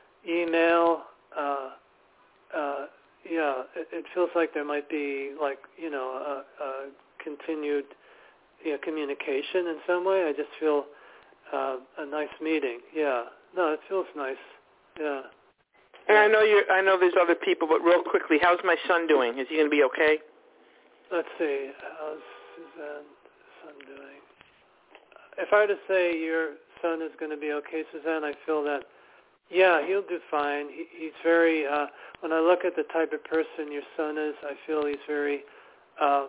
email. Uh, uh, yeah, it, it feels like there might be like you know a, a continued you know, communication in some way. I just feel. Uh, a nice meeting, yeah. No, it feels nice, yeah. And I know you. I know there's other people, but real quickly, how's my son doing? Is he going to be okay? Let's see. How's Suzanne's son doing? If I were to say your son is going to be okay, Suzanne, I feel that, yeah, he'll do fine. He, he's very. Uh, when I look at the type of person your son is, I feel he's very. Uh,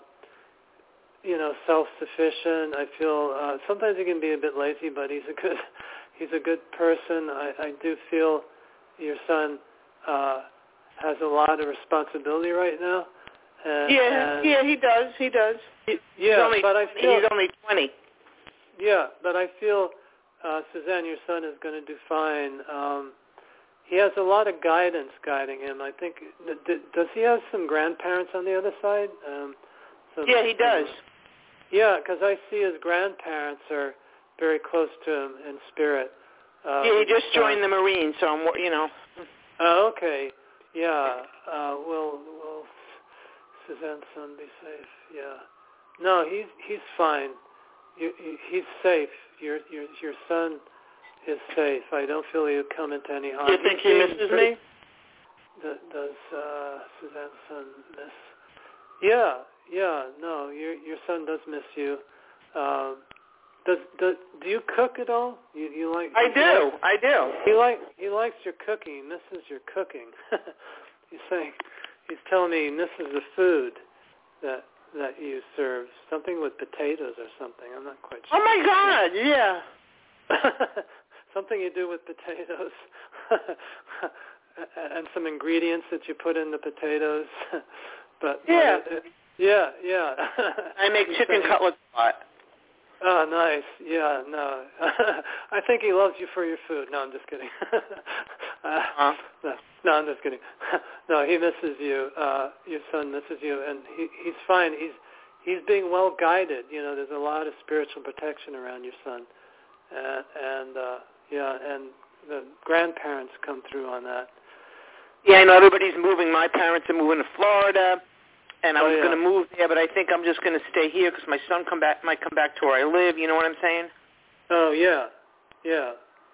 you know, self-sufficient. I feel uh, sometimes he can be a bit lazy, but he's a good, he's a good person. I, I do feel your son uh, has a lot of responsibility right now. And, yeah, and yeah, he does. He does. He, yeah, only, but I feel he's only twenty. Yeah, but I feel uh, Suzanne, your son is going to do fine. Um, he has a lot of guidance guiding him. I think. D- does he have some grandparents on the other side? Um, some, yeah, he does. Yeah, because I see his grandparents are very close to him in spirit. Uh, yeah, he just joined the Marines, so I'm, you know. Oh, okay. Yeah. Uh, will will Suzanne's son be safe? Yeah. No, he's he's fine. You, you, he's safe. Your your your son is safe. I don't feel he'll come into any harm. You think he misses me? Does, does uh, Suzanne's son miss? Yeah, yeah. No, your your son does miss you. Um, does does do you cook at all? You you like? I do. Like, I do. He like he likes your cooking. He misses your cooking. He's saying he's telling me he misses the food that that you serve. Something with potatoes or something. I'm not quite sure. Oh my God! Yeah. Something you do with potatoes. And some ingredients that you put in the potatoes. But yeah, uh, yeah, yeah. I make chicken cutlets a lot. Oh, nice. Yeah, no. I think he loves you for your food. No, I'm just kidding. uh, uh-huh. no, no, I'm just kidding. No, he misses you. Uh, your son misses you, and he, he's fine. He's he's being well guided. You know, there's a lot of spiritual protection around your son, uh, and uh, yeah, and the grandparents come through on that. Yeah, I know everybody's moving. My parents are moving to Florida, and I oh, was yeah. going to move there, but I think I'm just going to stay here because my son come back might come back to where I live. You know what I'm saying? Oh yeah, yeah,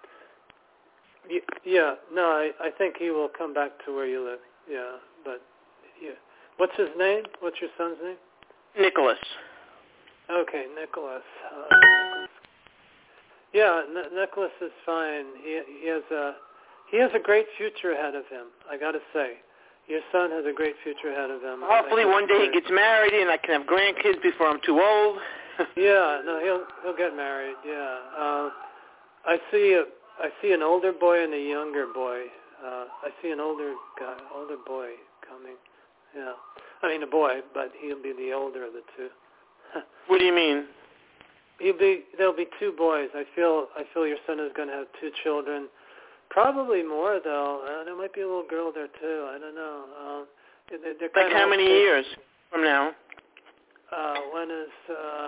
y- yeah. No, I, I think he will come back to where you live. Yeah, but yeah. What's his name? What's your son's name? Nicholas. Okay, Nicholas. Uh, Nicholas. Yeah, N- Nicholas is fine. He he has a he has a great future ahead of him. I got to say, your son has a great future ahead of him. Hopefully, one day he gets married and I can have grandkids before I'm too old. Yeah, no, he'll he'll get married. Yeah, uh, I see a I see an older boy and a younger boy. Uh, I see an older guy, older boy coming. Yeah, I mean a boy, but he'll be the older of the two. What do you mean? He'll be there'll be two boys. I feel I feel your son is going to have two children. Probably more though. Uh, there might be a little girl there too. I don't know. Um, they're, they're like how many years from now? Uh, when is uh,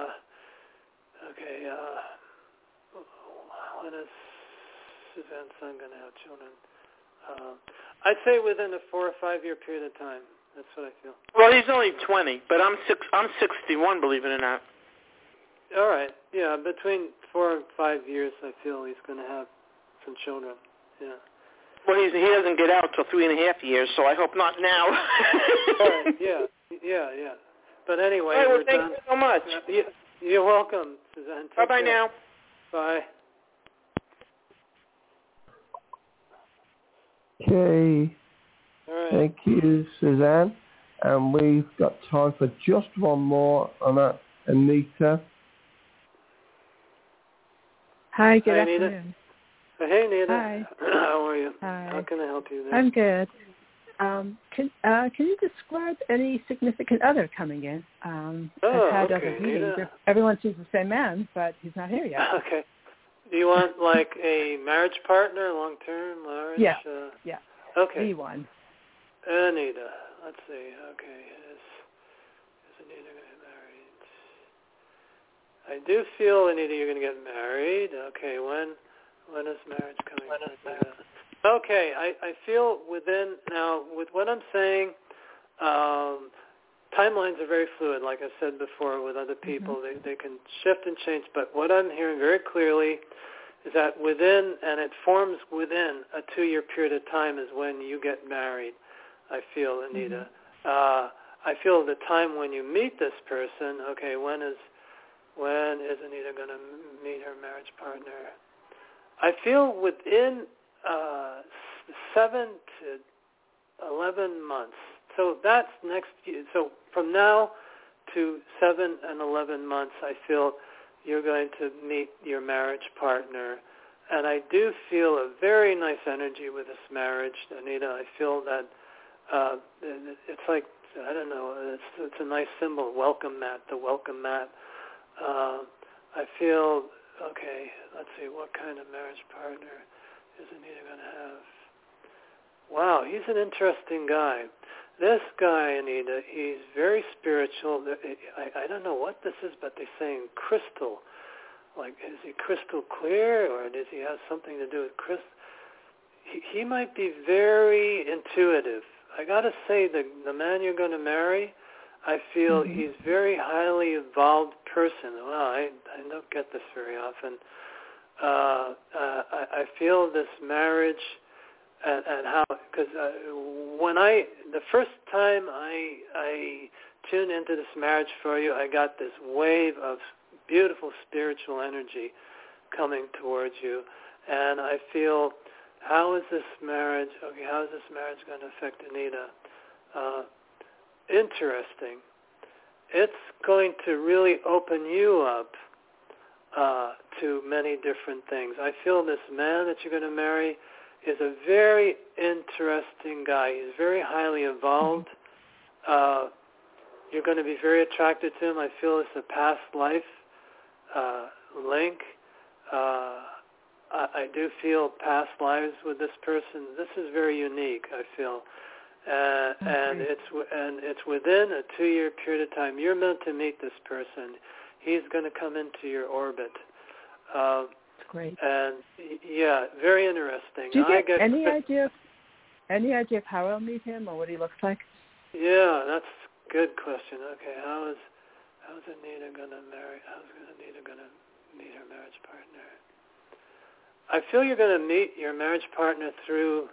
okay? Uh, when is Suzanne's son going to have children? Uh, I'd say within a four or five year period of time. That's what I feel. Well, he's only twenty, but I'm six. I'm sixty-one. Believe it or not. All right. Yeah, between four and five years, I feel he's going to have some children. Yeah. Well, he's, he doesn't get out till three and a half years, so I hope not now. All right. Yeah. Yeah. Yeah. But anyway, All right, well, we're thank done. you so much. Yeah, you're welcome, Suzanne. Bye bye now. Bye. Okay. All right. Thank you, Suzanne. And we've got time for just one more on that, Anita. Hi, good Hi, afternoon. Anita. Hey, Anita. Hi. How are you? Hi. How can I help you there? I'm good. Um, can uh, can you describe any significant other coming in? Um, Oh, I've had okay, other meetings. Anita. Everyone sees the same man, but he's not here yet. Okay. Do you want like a marriage partner, long-term marriage? Yeah. Uh, Yeah. okay. The one. Anita. Let's see. Okay. Is, is Anita going to get married? I do feel, Anita, you're going to get married. Okay. When when is marriage coming? When is marriage? Okay. I, I feel within, now, with what I'm saying, um, timelines are very fluid, like I said before with other people. Mm-hmm. They, they can shift and change. But what I'm hearing very clearly is that within, and it forms within a two-year period of time is when you get married, I feel, Anita. Mm-hmm. Uh, I feel the time when you meet this person, okay, when is when is Anita going to meet her marriage partner? I feel within uh, seven to eleven months. So that's next year. So from now to seven and eleven months, I feel you're going to meet your marriage partner. And I do feel a very nice energy with this marriage, Anita. I feel that uh, it's like, I don't know, it's, it's a nice symbol, welcome mat, the welcome mat. Uh, I feel, okay, let's see, what kind of marriage partner is Anita going to have? wow, he's an interesting guy. This guy, Anita, he's very spiritual. I, I don't know what this is, but they're saying crystal. Like, is he crystal clear, or does he have something to do with crystal? He, he might be very intuitive. I got to say, the the man you're going to marry, I feel mm-hmm. he's a very highly evolved person. Well, I, I don't get this very often. Uh, uh, I, I feel this marriage and, and how, because uh, when I, the first time I, I tuned into this marriage for you, I got this wave of beautiful spiritual energy coming towards you. And I feel, how is this marriage, okay, how is this marriage going to affect Anita? Uh, interesting. It's going to really open you up uh, to many different things. I feel this man that you're going to marry is a very interesting guy. He's very highly evolved. Uh, you're going to be very attracted to him. I feel it's a past life uh, link. Uh, I, I do feel past lives with this person. This is very unique, I feel. Uh, okay. And it's and it's within a two-year period of time. You're meant to meet this person. He's going to come into your orbit. Uh, Great. And yeah, very interesting. Do you I get, get any idea? Of, any idea of how I'll meet him or what he looks like? Yeah, that's a good question. Okay, how is how's Anita going to marry? How's Anita going to meet her marriage partner? I feel you're going to meet your marriage partner through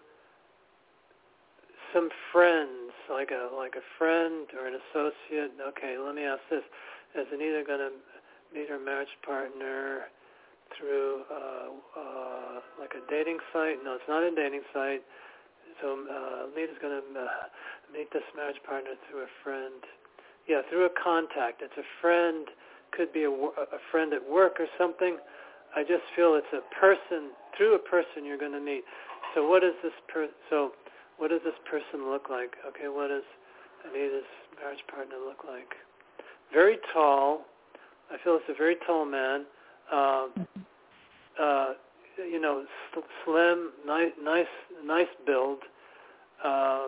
some friends, like a like a friend or an associate. Okay, let me ask this: is Anita going to meet her marriage partner through uh, uh, like a dating site? No, it's not a dating site. So uh, Anita's going to uh, meet this marriage partner through a friend. Yeah, through a contact. It's a friend. Could be a, a friend at work or something. I just feel it's a person, through a person you're going to meet. So what does this per? So what does this person look like? Okay, what does Anita's marriage partner look like? Very tall. I feel it's a very tall man. Uh, uh, you know, slim, nice, nice, nice build. Uh,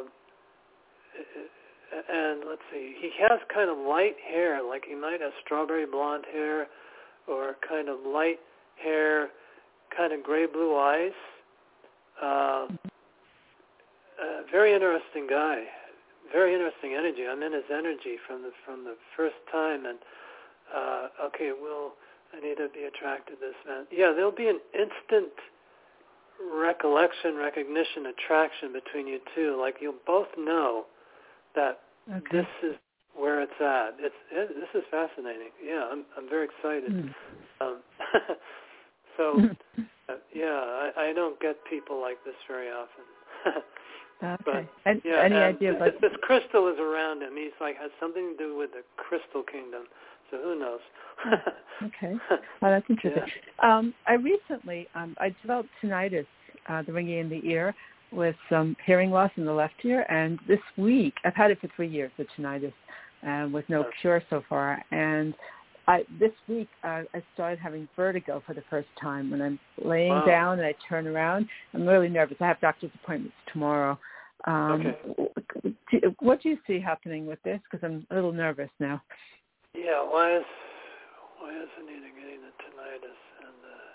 and let's see, he has kind of light hair, like he might have strawberry blonde hair, or kind of light hair, kind of gray-blue eyes. Uh, uh, very interesting guy. Very interesting energy. I'm in his energy from the from the first time, and uh, okay, will Anita be attracted to this man? Yeah, there'll be an instant recollection, recognition, attraction between you two. Like you'll both know that okay. this is where it's at. It's it, this is fascinating. Yeah, I'm I'm very excited. Mm. Um, so uh, yeah, I, I don't get people like this very often. Okay. But, and, yeah, any and idea? This, Like... this crystal is around him. He's like has something to do with the crystal kingdom. So who knows? Okay. Well, that's interesting. Yeah. Um, I recently um, I developed tinnitus, uh, the ringing in the ear, with some hearing loss in the left ear. And this week, I've had it for three years, the tinnitus, uh, with no cure so far. And I, this week, uh, I started having vertigo for the first time. When I'm laying wow. down and I turn around, I'm really nervous. I have doctor's appointments tomorrow. Um, okay. What do you see happening with this? Because I'm a little nervous now. Yeah, why is why is Anita getting the tinnitus? And uh,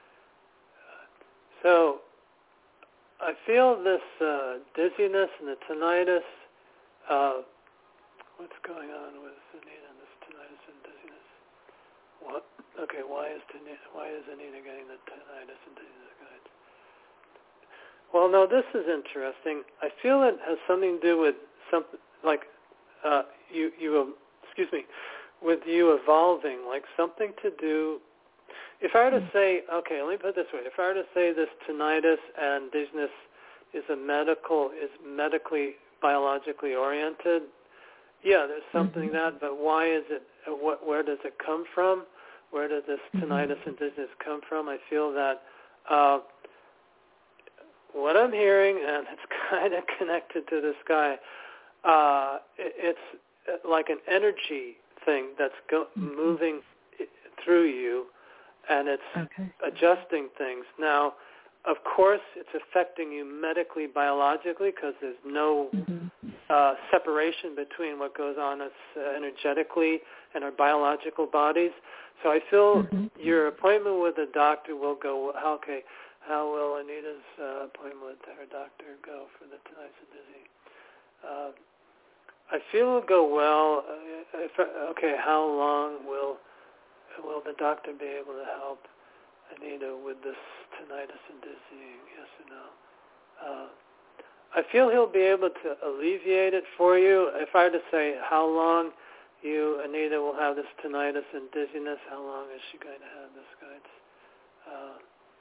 so I feel this uh, dizziness and the tinnitus. Uh, what's going on with Anita and this tinnitus and dizziness? What? Okay, why is Anita, why is Anita getting the tinnitus and dizziness? Guys? Well, no, this is interesting. I feel it has something to do with something like uh, you you excuse me. with you evolving, like something to do, if I were to say, okay, let me put it this way, if I were to say this tinnitus and dizziness is a medical, is medically, biologically oriented, yeah, there's something mm-hmm. that, but why is it, what, where does it come from? Where does this tinnitus mm-hmm. and dizziness come from? I feel that uh, what I'm hearing, and it's kind of connected to this guy, uh, it, it's like an energy thing that's go- moving through you, and it's okay. adjusting things. Now, of course, it's affecting you medically, biologically, because there's no Mm-hmm. uh, separation between what goes on us uh, energetically and our biological bodies. So I feel Mm-hmm. your appointment with a doctor will go, okay, how will Anita's uh, appointment with her doctor go for the tinnitus and dizzy? Uh, I feel it'll go well. Uh, if, okay, how long will will the doctor be able to help Anita with this tinnitus and dizzying? Yes or no? Uh, I feel he'll be able to alleviate it for you. If I were to say how long you, Anita, will have this tinnitus and dizziness, how long is she going to have this, guys? Uh,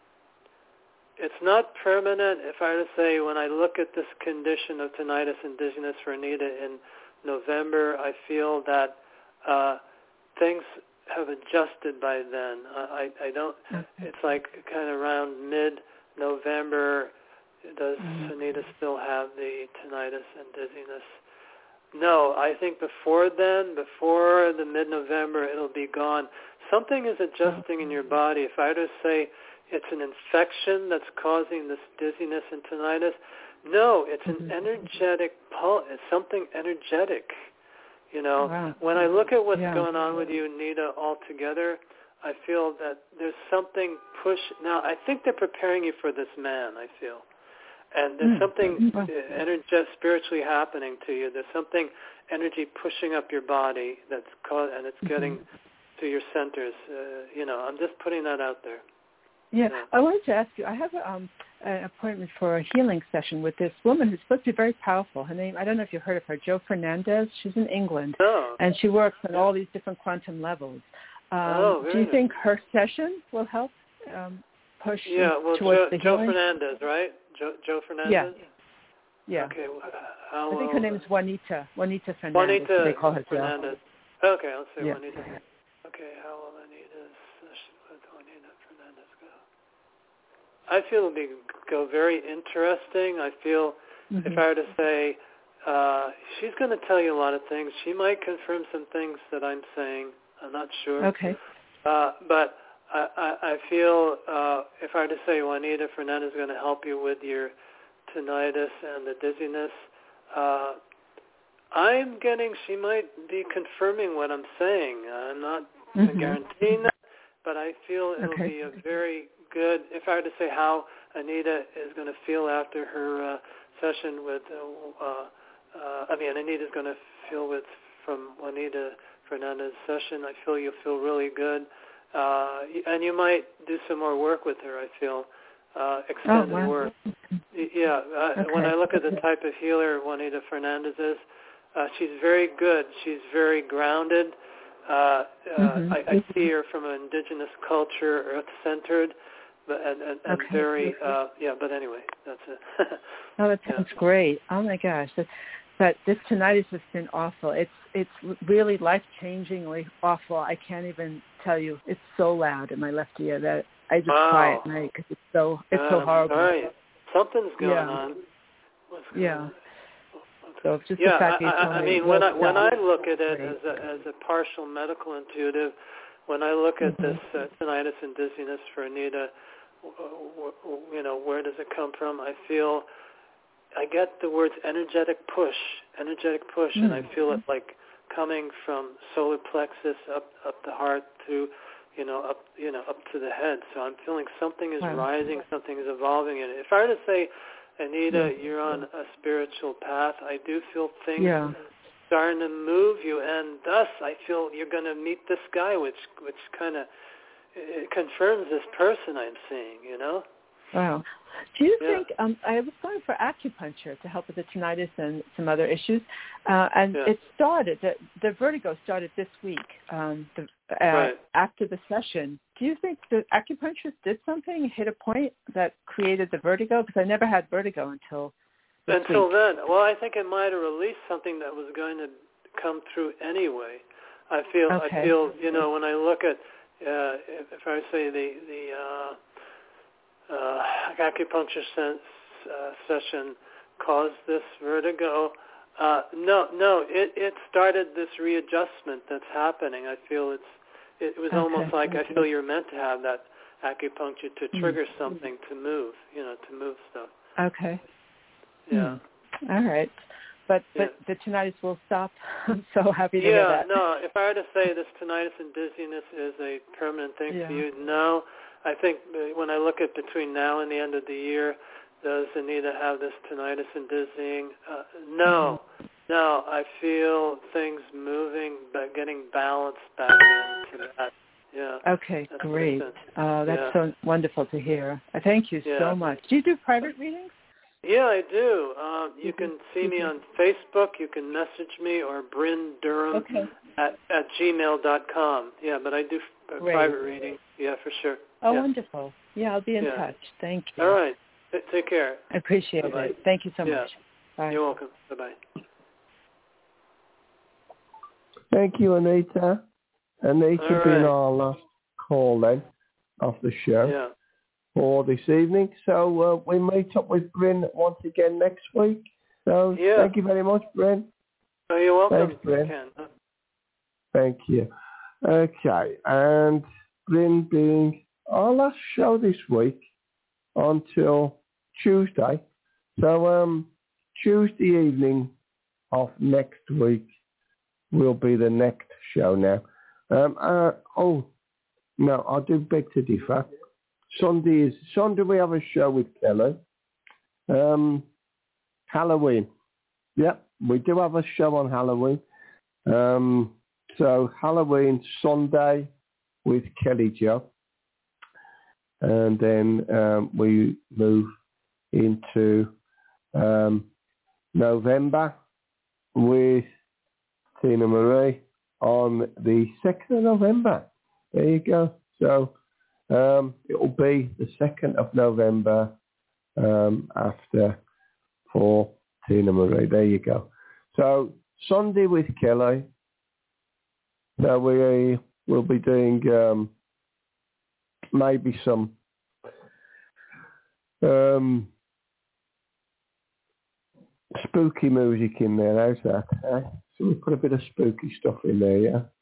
it's not permanent. If I were to say when I look at this condition of tinnitus and dizziness for Anita in November, I feel that uh, things have adjusted by then. I, I don't, okay. It's like kind of around mid-November, does mm-hmm. Anita still have the tinnitus and dizziness? No, I think before then, before the mid-November, it'll be gone. Something is adjusting in your body. If I were to say it's an infection that's causing this dizziness and tinnitus, no, it's an mm-hmm. energetic pulse. It's something energetic. You know, wow. when I look at what's yeah. going on with you, Anita, altogether, I feel that there's something push. Now, I think they're preparing you for this man, I feel. And there's mm. something mm. energy, spiritually happening to you. There's something energy pushing up your body that's cause, and it's getting mm-hmm. to your centers. Uh, you know, I'm just putting that out there. Yeah, yeah. I wanted to ask you, I have a, um, an appointment for a healing session with this woman who's supposed to be very powerful. Her name, I don't know if you've heard of her, Jo Fernandez. She's in England. Oh. And she works on all these different quantum levels. Um, oh, very do you nice. think her session will help um, push yeah, well, towards Jo, the Jo healing? Fernandez, right? Jo, Jo Fernandez? Yeah. Yeah. Okay. How, I think her name is Juanita. Juanita Fernandez. Juanita They call her Fernandez. Jo. Okay, let's say yeah. Juanita. Okay, how will Anita's session with Juanita Fernandez go? I feel it'll be go very interesting. I feel mm-hmm. if I were to say, uh, she's going to tell you a lot of things. She might confirm some things that I'm saying. I'm not sure. Okay. Uh, but I, I, I feel uh, if I were to say Juanita Fernandez is going to help you with your tinnitus and the dizziness, uh, I'm getting she might be confirming what I'm saying. I'm not mm-hmm. guaranteeing that, but I feel it'll okay. be a very good, if I were to say how Anita is going to feel after her uh, session with, uh, uh, I mean, Anita's going to feel with, from Juanita Fernandez's session, I feel you'll feel really good. Uh, and you might do some more work with her, I feel, uh, extended oh, wow. work. Yeah, uh, okay. when I look at the type of healer Juanita Fernandez is, uh, she's very good. She's very grounded. Uh, uh, mm-hmm. I, I see her from an indigenous culture, earth-centered, but and, and, and okay. very, uh, yeah, but anyway, that's it. oh, that sounds yeah. great. Oh, my gosh. That, but this tinnitus has been awful. It's it's really life-changingly awful. I can't even tell you. It's so loud in my left ear that I just wow. cry at night because it's so, it's uh, so horrible. Sorry. Something's going yeah. on. What's going yeah. on? So it's just yeah, the fact I, that I, I mean, when I when I look at it as a, as a partial medical intuitive, when I look at mm-hmm. this uh, tinnitus and dizziness for Anita, w- w- you know, where does it come from? I feel, I get the words energetic push, energetic push, mm-hmm. and I feel it like coming from solar plexus up up the heart to, you know, up you know up to the head. So I'm feeling something is wow. rising, something is evolving. And if I were to say, Anita, yeah. you're on a spiritual path, I do feel things yeah. starting to move you, and thus I feel you're going to meet this guy, which which kind of confirms this person I'm seeing, you know? Wow. Do you yeah. think, um, I was going for acupuncture to help with the tinnitus and some other issues, uh, and yeah. it started, the, the vertigo started this week um, the, uh, right. after the session. Do you think the acupuncturist did something, hit a point that created the vertigo? Because I never had vertigo until this Until week. then. Well, I think it might have released something that was going to come through anyway. I feel, okay. I feel, you know, when I look at, uh, if, if I say the, the uh, uh, acupuncture sense, uh, session caused this vertigo, uh, no, no, it, it started this readjustment that's happening. I feel it's, it was okay. almost like I feel you're meant to have that acupuncture to trigger mm-hmm. something to move, you know, to move stuff. Okay. Yeah. Mm. All right. But yeah. but the tinnitus will stop. I'm so happy to yeah, hear that. no, if I were to say this tinnitus and dizziness is a permanent thing yeah. for you, no. I think when I look at between now and the end of the year, does Anita have this tinnitus and dizzying? Uh, no. Mm-hmm. No, I feel things moving, but getting balanced back into that. Yeah. Okay, that's great. Uh, that's yeah. so wonderful to hear. Uh, thank you yeah. so much. Do you do private readings? Yeah, I do. Um, you mm-hmm. can see me mm-hmm. on Facebook. You can message me or Bryn Durham okay. at, at gmail dot com. Yeah, but I do uh, private reading. Yeah, for sure. Oh, yeah. wonderful. Yeah, I'll be in yeah. touch. Thank you. All right. Take care. I appreciate Bye-bye. it. Thank you so yeah. much. Bye. You're welcome. Bye-bye. Thank you, Anita. Anita All being right. our last call then of the show yeah. for this evening. So uh, we meet up with Bryn once again next week. So yeah. thank you very much, Bryn. Oh, you're welcome. Thanks, Bryn. Ken. Thank you. Okay, and Bryn being our last show this week until Tuesday. So um, Tuesday evening of next week will be the next show now. Um, uh, oh, no, I do beg to differ. Sunday is Sunday. We have a show with Kelly. Um, Halloween. Yep, we do have a show on Halloween. Um, so Halloween Sunday with Kelly Jo, and then um, we move into um, November with Tina Marie on the second of November. There you go. So um, it will be the second of November um, after for Tina Marie. There you go. So Sunday with Kelly. So we will be doing um, maybe some um, spooky music in there. How's that? Eh? So we put a bit of spooky stuff in there, yeah?